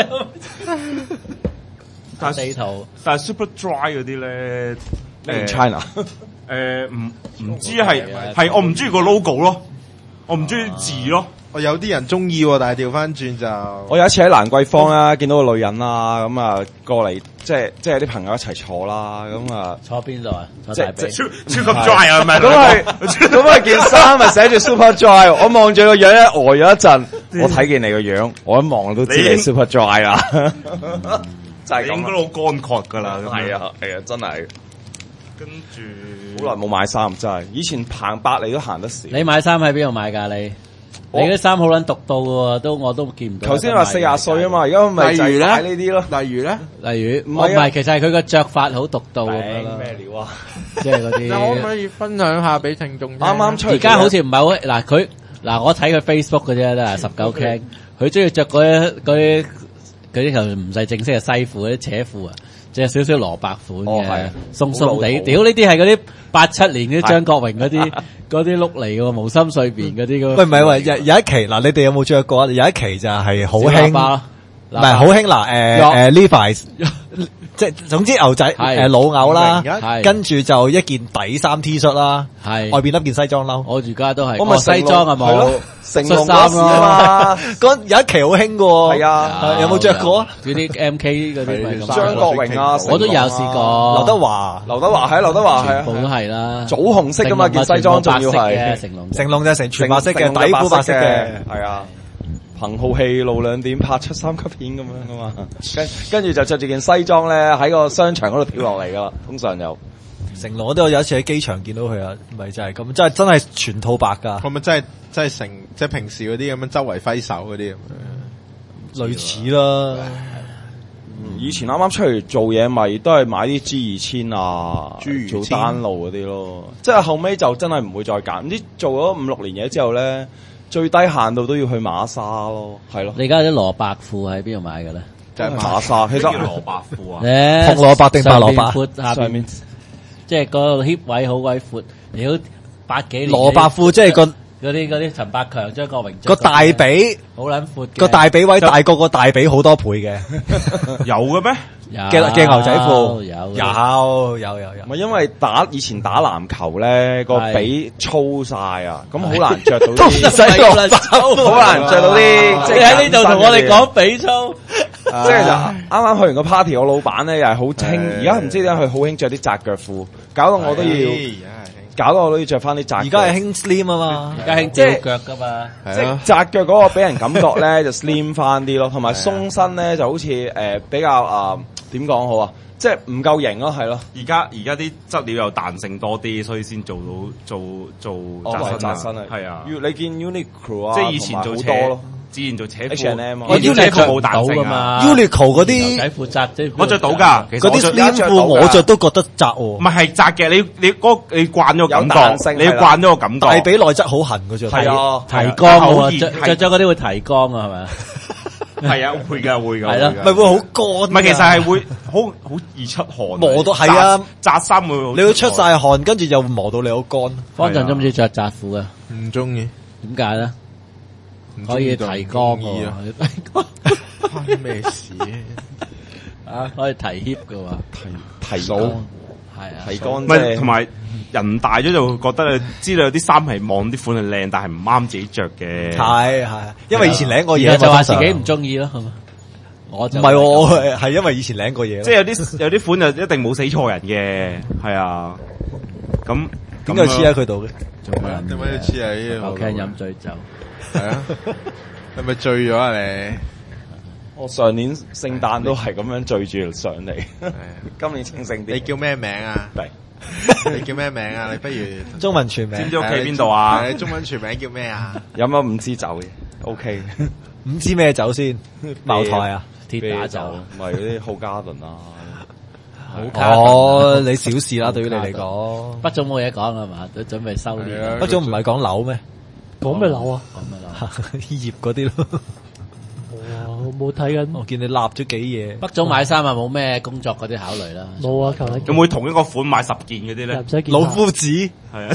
但係地圖， 但係 Super Dry 嗰啲咧 ，China 唔知係我唔中意個 logo 咯，我唔中意字咯。 我有啲人中意，但係調翻轉就我有一次喺蘭桂坊啦，見到個女人啦，咁啊過嚟，即係啲朋友一齊坐啦，咁啊坐邊度啊？坐即大髀， 超級 dry 啊，咪咁啊件衫咪寫住 Super Dry，我望住個樣呆咗一陣，我睇見你個樣，我一望都知你 Super Dry 啦。就係應該好乾涸噶啦， 係啊，真係。 跟住好耐冇買衫，真係。以前行百里都行得少。 你買衫喺邊度買㗎？你啲衫好撚獨到嘅喎，我都見唔到。 頭先話40歲啊嘛，而家咪就係買呢啲咯。 例如咧， 唔係，其實係佢個着法好獨到咁樣啦。咩料啊？ 即係嗰啲。 可唔可以分享下俾聽眾？ 啱啱出。 而家好似唔係好嗱，我睇佢 Facebook 嘅啫啦，19 Ken，佢中意着嗰啲就唔使正式嘅西褲，嗰啲扯褲啊，即係少少蘿蔔款嘅，鬆鬆地。屌呢啲係嗰啲87年嗰啲張國榮嗰啲碌嚟嘅喎，無心碎棉嗰啲。 喂，唔係有一期嗱，你哋有冇着過啊？有一期就係好興， 唔係好興嗱，Levi's 即係總之牛仔老牛啦，跟住就一件底衫 T 恤啦，外邊笠件西裝褸。 我而家都係， 我咪西裝係冇成龍嗰時啊嘛， 嗰有一期好興嘅， 係啊， 有冇着過啊？ 嗰啲 MK 嗰啲咪咁。 張國榮啊， 我都有試過。 劉德華係劉德華係啊， 全部都係啦。 棗紅色噶嘛件西裝，仲要係成龍就成全白色嘅，底褲白色嘅， 係啊。憑好戲路兩點拍出3級片咁樣噶嘛，跟住就着住件西裝咧喺個商場嗰度跳落嚟噶啦，通常就成龍我都有一次喺機場見到佢啊，咪就係咁，真係全套白噶， 係咪真係成即係平時嗰啲咁樣周圍揮手嗰啲咁樣， 類似啦。 以前啱啱出嚟做嘢咪都係買啲 G2000啊，做單路嗰啲咯，即係後尾就真係唔會再揀，唔知做咗5-6年嘢之後咧。最低限度都要去馬莎咯，係咯。 你而家啲蘿蔔褲喺邊度買嘅咧？ 就係馬莎，其實蘿蔔褲啊， 紅蘿蔔定白蘿蔔？ 上面即係個 hip 位好鬼闊，如果80幾年蘿蔔褲即係個嗰啲陳百強、張國榮個大髀好撚闊， 個大髀位大過個大髀好多倍嘅， 有嘅咩？ 嘅牛仔褲有， 唔係因為以前打籃球咧個髀粗晒啊，咁好難着到啲，好難着到啲。 你喺呢度同我哋講髀粗， 即係就啱啱去完個 party，我老闆咧又係好興，而家唔知點解佢好興着啲窄腳褲，搞到我都要着翻啲窄。 而家係興 slim 啊嘛， 而家興吊腳噶嘛， 即係窄腳嗰個俾人感覺咧就 slim 翻啲咯，同埋鬆身咧就好似比較點講好啊？即係唔夠型咯，係咯。 而家啲質料有彈性多啲，所以先做到做窄身啊。 係啊， 你見 Uniqlo 啊， 即係以前做好多咯。 之前做扯褲 H&M 啊 ，Uniqlo 冇彈性嘛 Uniqlo 嗰啲牛仔褲窄啫， 我着到㗎。其實嗰啲 slim 褲我着都覺得窄喎。 唔係窄嘅，你慣咗個感覺，你有慣咗個感覺。 大髀內側好痕嘅啫， 係啊， 提光喎，着咗嗰啲會提光啊，係咪啊？ 係啊，會㗎， 係咯， 咪會好乾。 唔係，其實係會好易出汗， 磨到係啊， 窄衫會你會出晒汗，跟住又磨到你好乾。 方陣中唔中意着窄褲啊？ 唔中意， 點解咧？可以提光喎， 關咩事啊？可以提 hip 嘅喎， 提到係啊， 提乾唔係同埋人大咗就覺得知道有啲衫係望啲款係靚，但係唔啱自己着嘅。 係，因為以前領過嘢， 就話自己唔中意咯，係嘛？我就唔係，我係因為以前領過嘢， 即係有啲款就一定冇死錯人嘅，係啊。咁點解黐喺佢度嘅？ 做咩？ 點解要黐喺呢度？ 我傾飲醉酒。 係啊，係咪醉咗啊你？ 我上年聖誕都係咁樣醉住上嚟，今年清醒啲。 你叫咩名啊？你叫咩名啊？你不如中文全名。 知唔知屋企邊度啊？ 中文全名叫咩啊？ 飲咗5支酒嘅 ，OK。 5支咩酒先？茅台啊？ 鐵打酒， 唔係嗰啲好加侖啊。 哦，你小事啦，對於你嚟講。 畢總冇嘢講啦嘛，都準備收啲。 畢總唔係講樓咩？ 講咩樓啊？ 講咩樓？ 業嗰啲咯。 我冇睇緊。 我見你立咗幾嘢。 畢總買衫啊，冇咩工作嗰啲考慮啦。 冇啊，求有冇同一個款買10件嗰啲咧？ 唔使見老夫子係啊。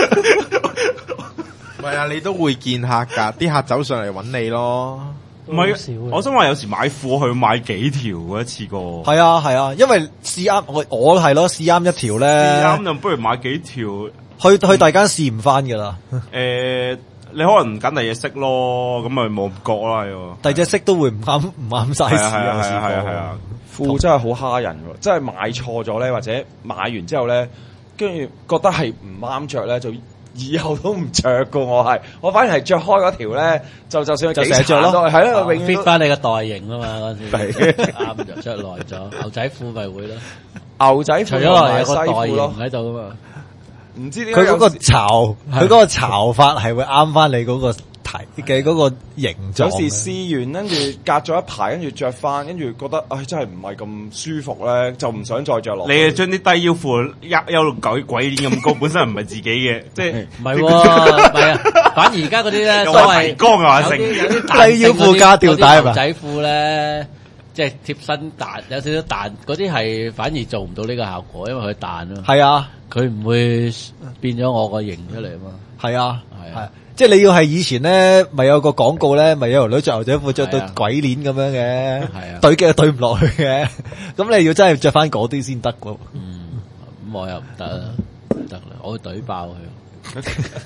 唔係啊，你都會見客㗎，啲客走上嚟揾你咯。 唔係，我想話有時買褲去買幾條一次過。 係啊，因為試啱我係咯，試啱一條咧。 試啱就不如買幾條。 去大間試唔翻㗎啦。 你可能揀第二隻色咯，咁咪冇咁覺啦又。 第二隻色都會唔啱 size 啊！ 係啊， 褲真係好蝦人喎，真係買錯咗咧，或者買完之後咧，跟住覺得係唔啱着咧，就以後都唔着噶。我反而係着開嗰條咧，就算佢幾長咯，係咯，永遠 fit 翻你個代型啊嘛嗰陣時，啱就着耐咗。牛仔褲咪會咯， 牛仔褲除咗有個代型型喺度噶嘛。 唔知點解佢嗰個巢法係會啱翻你嗰個題嘅嗰個形狀。 有時試完跟住隔咗一排，跟住着翻，跟住覺得真係唔係咁舒服咧，就唔想再着落。 你將啲低腰褲休到鬼鏈咁高，本身唔係自己嘅，即係唔係喎，唔係啊，反而而家嗰啲咧所謂提光啊嘛， 有啲低腰褲加吊帶係嘛？ 牛仔褲咧，即係貼身彈，有少少彈，嗰啲係反而做唔到呢個效果，因為佢彈啊。 係啊， 佢唔會變咗我個型出嚟啊嘛。 係啊， 係啊， 即係你要係以前咧，咪有個廣告咧，咪有條女着牛仔褲着對鬼鏈咁樣嘅，對嘅對唔落去嘅，咁你要真係着翻嗰啲先得喎。 咁我又唔得啦，唔得啦，我會懟爆佢。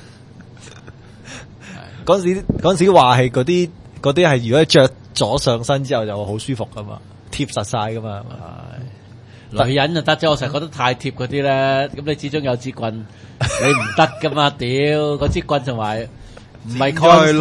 嗰時話係嗰啲係如果着咗上身之後就好舒服噶嘛，貼實晒噶嘛。 女人就得啫，我成日覺得太貼嗰啲咧，咁你始終有支棍，你唔得噶嘛，屌嗰支棍同埋唔係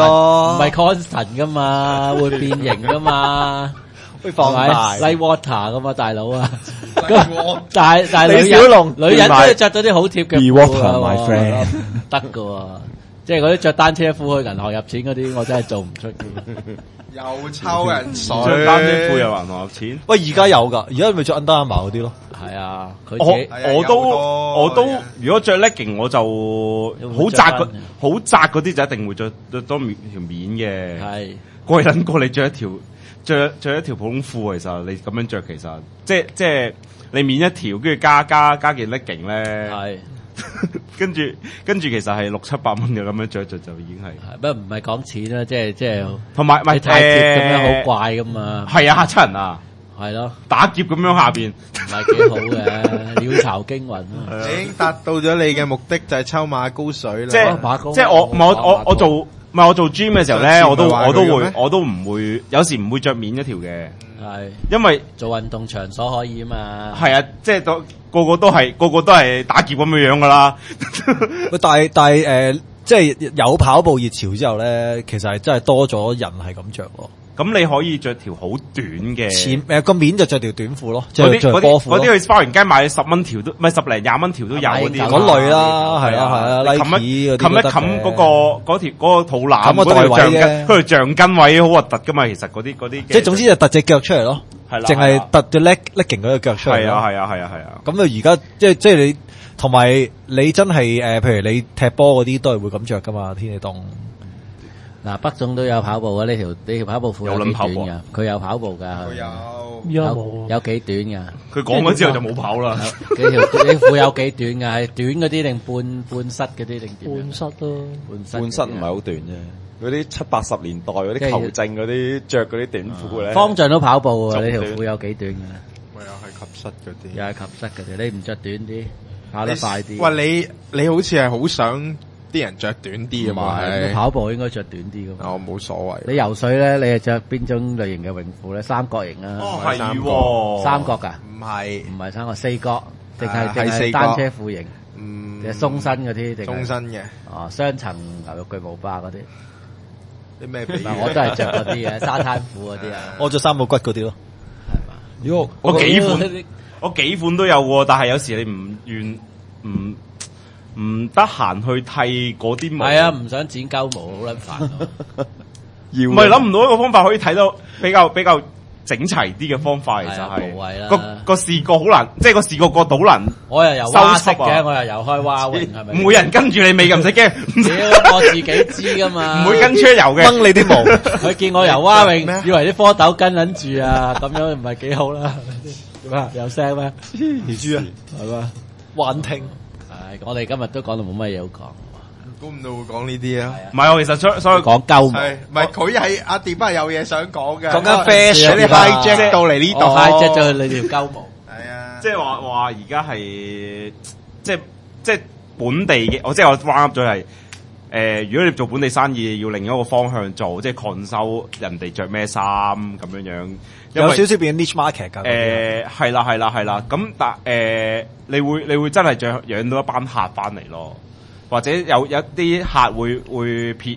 constant 噶嘛，會變形噶嘛， 會放大 light water 噶嘛，大佬啊，但係李小龍女人都要着咗啲好貼嘅 Be water, my friend 得噶喎，即係嗰啲着單車褲去銀行入錢嗰啲，我真係做唔出。 又抽人水， 着單車褲又還同入錢。 喂，而家有噶，而家咪着 Under Armour 嗰啲咯。 係啊， 我都如果着 legging 我就好窄嗰啲就一定會着多條面嘅。係貴撚過你着一條普通褲，其實你咁樣着其實即係你面一條，跟住加件 legging 咧。係。跟住其實係600-700蚊嘅，咁樣着就已經係， 不過唔係講錢啦，即係同埋咪太貼咁樣好怪噶嘛， 係啊，嚇親人啊， 係咯， 打劫咁樣下邊唔係幾好嘅，鳥巢驚魂咯， 已經達到咗你嘅目的就係抽馬高水啦， 即係我做 gym 嘅時候咧，我都唔會，有時唔會着面一條嘅，係因為做運動場所可以啊嘛， 係啊，即係個個都係打劫咁樣噶啦。 但係即係有跑步熱潮之後咧，其實係真係多咗人係咁着咯。 咁你可以着條好短嘅， 個面就着條短褲咯，嗰啲去花園街買10蚊條都，唔係10零20蚊條都有嗰啲。 嗰類啦，係啊，Nike 嗰啲冚一冚嗰個肚腩嗰條橡筋，嗰條橡筋位好核突噶嘛，其實嗰啲。 即係總之就突隻腳出嚟咯，係啦，淨係突隻 legging 嗰個腳出嚟。 係啊。 咁而家即係你同埋你真係譬如你踢波嗰啲都係會咁着噶嘛，天氣凍。 嗱，北總都有跑步嘅，呢條跑步褲有幾短㗎？佢有跑步㗎，有幾短㗎？ 佢講咗之後就冇跑啦。 條褲有幾短㗎？係短嗰啲定半膝嗰啲定點？ 半膝咯， 半膝唔係好短啫。嗰啲70-80年代嗰啲球證嗰啲着嗰啲短褲咧， 方丈都跑步喎。呢條褲有幾短㗎？ 又係及膝嗰啲， 又係及膝嗰啲。你唔着短啲，跑得快啲。 喂，你好似係好想啲人着短啲㗎嘛？ 跑步應該着短啲㗎嘛。 我冇所謂。 你游水咧，你係着邊種類型嘅泳褲咧？三角形啊？ 係喎， 三角㗎？ 唔係三角，四角定係單車褲型？定係鬆身嗰啲？ 鬆身嘅。 哦，雙層牛肉巨無霸嗰啲。 啲咩比喻？ 我都係着嗰啲嘅，沙灘褲嗰啲啊。 我着三個骨嗰啲咯。 係嘛？ 如果我幾款都有喎，但係有時你唔得閒去剃嗰啲毛。係啊，唔想剪鳩毛，好撚煩。 唔係諗唔到一個方法可以睇到比較整齊啲嘅方法，其實係個視覺好難，即係個視覺角度好難。 我又游蛙式嘅，我又游開蛙泳，係咪？ 唔會人跟住你尾嘅，唔使驚。 我自己知噶嘛， 唔會跟車游嘅， 掹你啲毛。 佢見我游蛙泳，以為啲蝌蚪跟撚住啊，咁樣唔係幾好啦。點啊？有聲咩？ 唔知啊， 係嘛？ 幻聽。 係，我哋今日都講到冇乜嘢好講。 估唔到會講呢啲啊！ 唔係我其實所以講鳩毛， 唔係佢係阿碟係有嘢想講嘅， 講緊 fashion 啲 hijack 到嚟呢度 ，hijack 咗你條鳩毛。 係啊， 即係話而家係即係本地嘅，我 round up 咗係如果你做本地生意，要另一個方向做，即係 control 人哋着咩衫咁樣， 有少少變 niche market 㗎。 係啦，咁但你會真係養到一班客翻嚟咯。或者有啲客會推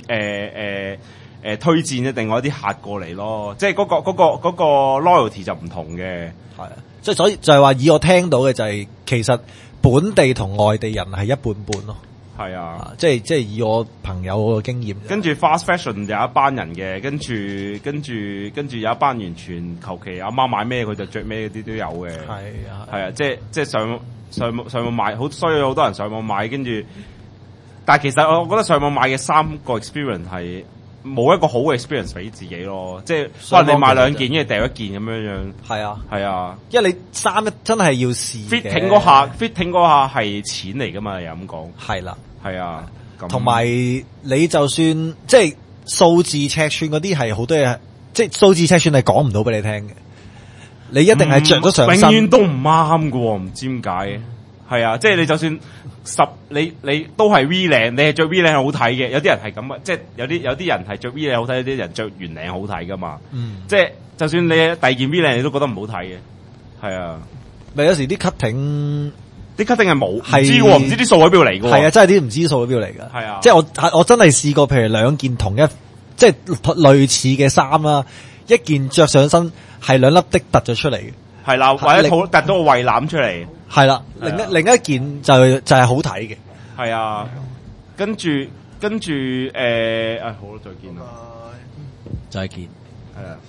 薦另外一啲客過嚟咯，即係嗰個 loyalty 就唔同嘅， 係啊，即係所以就係話以我聽到嘅就係其實本地同外地人係一半半咯， 係啊， 即係以我朋友個經驗， 跟住 fast fashion 有一班人嘅，跟住有一班完全求其阿媽買咩佢就着咩嗰啲都有嘅，係啊，即係上網買，所以好多人上網買，跟住。但係其實我覺得上網買嘅3個 experience 係冇一個好嘅 experience 俾自己咯，即係可能你買2件，跟住掉1件咁樣。係啊， 因為你衫真係要試 fitting 嗰下係錢嚟噶嘛，又咁講。 係啦， 係啊， 同埋你就算即係數字尺寸嗰啲係好多嘢，即係數字尺寸係講唔到俾你聽嘅。你一定係着咗上身， 永遠都唔啱㗎喎，唔知點解。係啊，即係你就算你都係 V 領，你係着 V 領係好睇嘅。有啲人係咁啊，即係有啲人係着 V 領好睇，有啲人着圓領好睇噶嘛。即係就算你第二件 V 領，你都覺得唔好睇嘅。係啊， 咪有時啲 cutting 係冇，唔知喎，唔知啲數喺邊度嚟嘅。 係啊，真係啲唔知數喺邊度嚟㗎。 係啊， 即係我真係試過，譬如兩件同一即係類似嘅衫啦，一件着上身係兩粒的突咗出嚟嘅。 係啦，或者突到個胃腩出嚟。 係啦，另一件就係好睇嘅。 係啊，跟住好啦，再見啦， 再見。 係啊，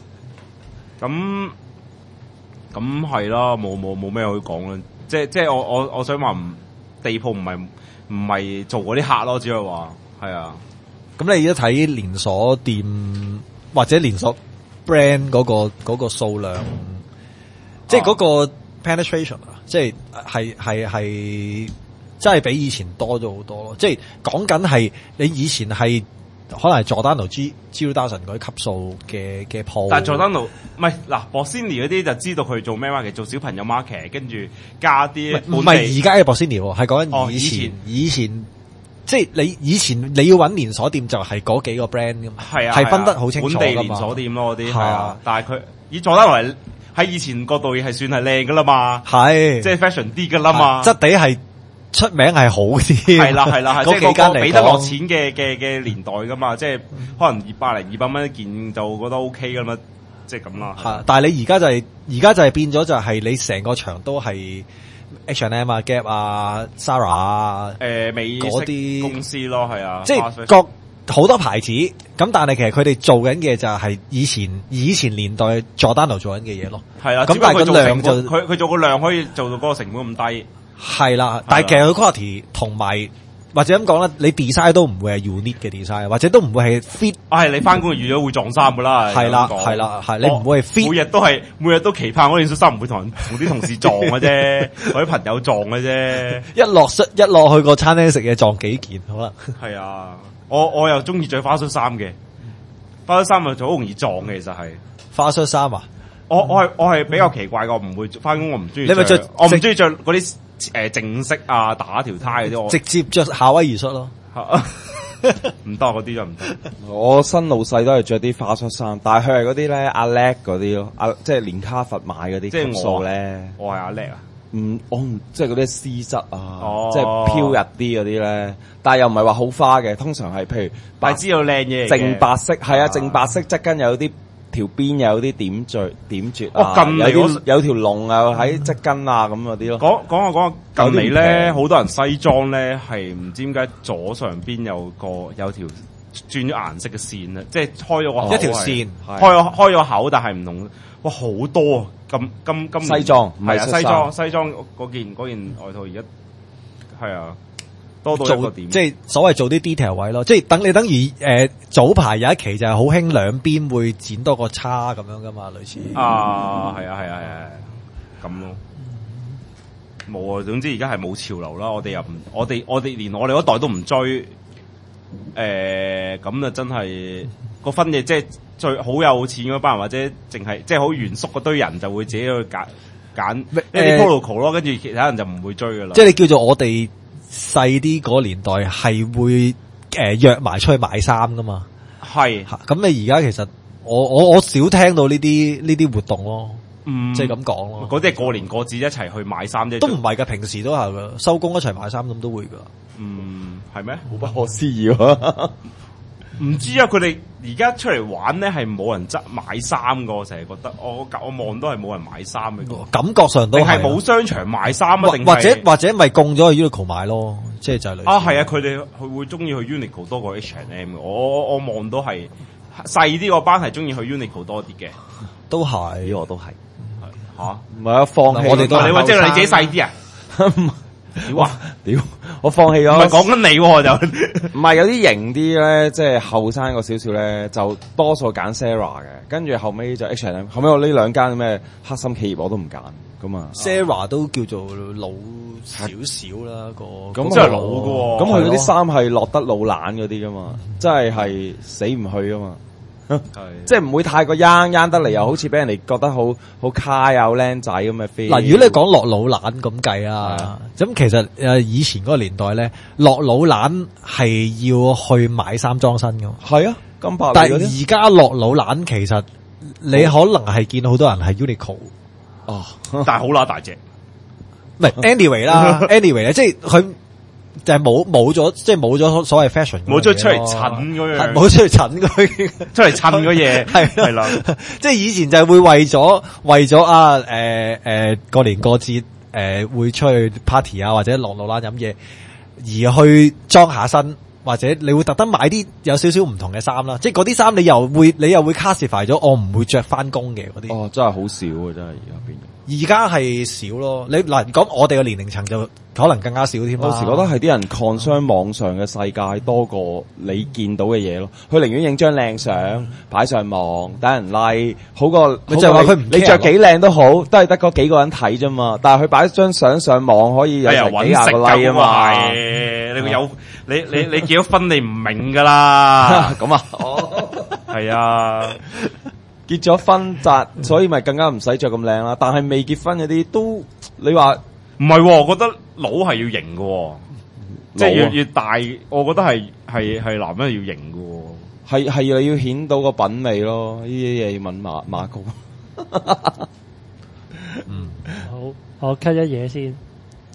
咁係啦，冇咩可以講啦。即係我想話地鋪唔係做嗰啲客咯，只係話係啊。 咁你而家睇連鎖店或者連鎖 brand 嗰個數量，即係嗰個 penetration 啊，即係真係比以前多咗好多咯。即係講緊係你以前係可能係佐丹奴 G2000嗰啲級數嘅鋪， 但係佐丹奴唔係嗱，Bossini 嗰啲就知道佢做咩 market，做小朋友 market， 跟住加啲唔係而家嘅 Bossini 喎，係講緊以前。即係你以前你要揾連鎖店就係嗰幾個 brand 㗎嘛，係分得好清楚㗎嘛。 本地連鎖店咯嗰啲係啊，但係佢以佐丹奴喺以前角度係算係靚㗎啦嘛，係即係 fashion 啲㗎啦嘛， 質地係出名係好啲。係啦，即係嗰個俾得落錢嘅年代㗎嘛，即係可能200蚊一件就覺得 OK 㗎嘛，即係咁啦。 係，但係你而家就係變咗就係你成個場都係。H&M 啊 Gap 啊 Zara 啊美嗰啲公司咯，係啊， 即係各好多牌子咁，但係其實佢哋做緊嘅就係以前年代佐丹奴做緊嘅嘢咯。係啦，咁但係個量就佢做個量可以做到嗰個成本咁低。 係啦，但係其實佢 quality 同埋或者咁講啦，你 design 都唔會係 unique 嘅 design， 或者都唔會係 fit。 係你翻工預咗會撞衫噶啦。 係啦，你唔會係 fit。 每日都期盼嗰件恤衫唔會同啲同事撞嘅啫，或者朋友撞嘅啫。 一落去個餐廳食嘢撞幾件，可能。 係啊，我又中意着花恤衫嘅，花恤衫就好容易撞嘅，其實係。 花恤衫啊？ 我係比較奇怪嘅，我唔會翻工，我唔中意。你咪着？我唔中意着嗰啲。正式啊，打條呔嗰啲，我直接着夏威夷恤咯， 唔得嗰啲就唔得。 我新老細都係着啲花恤衫，但係佢係嗰啲咧阿叻嗰啲咯，即係連卡佛買嗰啲級數咧。 我係阿叻啊， 我唔即係嗰啲絲質啊，即係飄逸啲嗰啲咧，但係又唔係話好花嘅，通常係譬如但係知道靚嘢， 正白色係啊，正白色側跟有啲。條邊有啲點綴啊，有條龍啊喺側跟啊咁嗰啲咯。 講下近嚟咧，好多人西裝咧係唔知點解左上邊有條轉咗顏色嘅線啊，即係開咗個一條線， 開咗口，但係唔同。哇，好多啊！咁西裝唔係啊，西裝嗰件外套而家係啊。多到一個點， 即係所謂做啲 detail 位咯，即係等於早排有一期就係好興兩邊會剪多個叉咁樣噶嘛，類似啊，係咁咯，冇啊，總之而家係冇潮流啦，我哋又唔，我哋連我哋嗰代都唔追，咁啊真係個分野即係最好有錢嗰班人或者淨係即係好嚴肅嗰堆人就會自己去揀一啲 protocol 咯，跟住其他人就唔會追噶啦， 即係你叫做我哋。細啲嗰年代係會約埋出去買衫噶嘛，係咁你而家其實我少聽到呢啲活動咯，即係咁講咯。 嗰啲係過年過節一齊去買衫啫， 都唔係噶，平時都係噶，收工一齊買衫咁都會噶。 係咩？ 好不可思議喎！ 唔知啊，佢哋而家出嚟玩咧係冇人買衫噶，我成日覺得我望都係冇人買衫嘅， 感覺上都係冇商場買衫啊，定或者咪供咗去 Uniqlo 買咯，即係就係類似。 係啊，佢會中意去 Uniqlo 多過 H&M 嘅，我望到係細啲個班係中意去 Uniqlo 多啲嘅， 都係， 我都係吓， 唔係啊，放棄我哋都你話即係你自己細啲啊？ 屌！我放棄咗。 唔係講緊你喎，就唔係有啲型啲咧，即係後生個少少咧，就多數揀 Sarah 嘅，跟住後尾就 H&M，後尾我呢兩間咩黑心企業我都唔揀， 咁啊 Sarah 都叫做老少少啦， 咁真係老㗎喎。 咁佢嗰啲衫係落得老懶嗰啲噶嘛，真係死唔去噶嘛。即係唔會太過啱得嚟，又好似俾人哋覺得好卡啊，好靚仔咁嘅 feel。 嗱，如果你講落老懶咁計啊，咁其實以前嗰個年代咧，落老懶係要去買衫裝身噶嘛。 係啊，金百利嗰啲。 但係而家落老懶其實你可能係見到好多人係 Uniqlo。 哦， 但係好乸大隻。 唔係 anyway 啦，anyway 咧，即係佢。就係冇咗，即係冇咗所謂 fashion， 冇咗出嚟襯嗰樣， 冇出嚟襯佢， 出嚟襯嗰嘢係啦。 即係以前就係會為咗過年過節會出去 party 啊，或者落老懶飲嘢，而去裝下身，或者你會特登買啲有少少唔同嘅衫啦。即係嗰啲衫你又會 classify 咗，我唔會着翻工嘅嗰啲。 哦，真係好少啊！真係而家變咗。 而家係少咯，你嗱講我哋嘅年齡層就可能更加少添。 有時覺得係啲人 concern 網上嘅世界多過你見到嘅嘢咯，佢寧願影張靚相擺上網等人 like， 好過就係話佢唔你着幾靚都好，都係得嗰幾個人睇啫嘛。但係佢擺張相上網可以有成幾廿個 like 啊嘛。 你有你結咗婚你唔明噶啦。 咁啊， 係啊。 結咗婚所以咪更加唔使着咁靚啦。但係未結婚嗰啲都，你話唔係？我覺得老係要型嘅，即係越大，我覺得係男人要型嘅， 係要顯到個品味咯。呢啲嘢要問馬哥。 好，我 cut 一嘢先。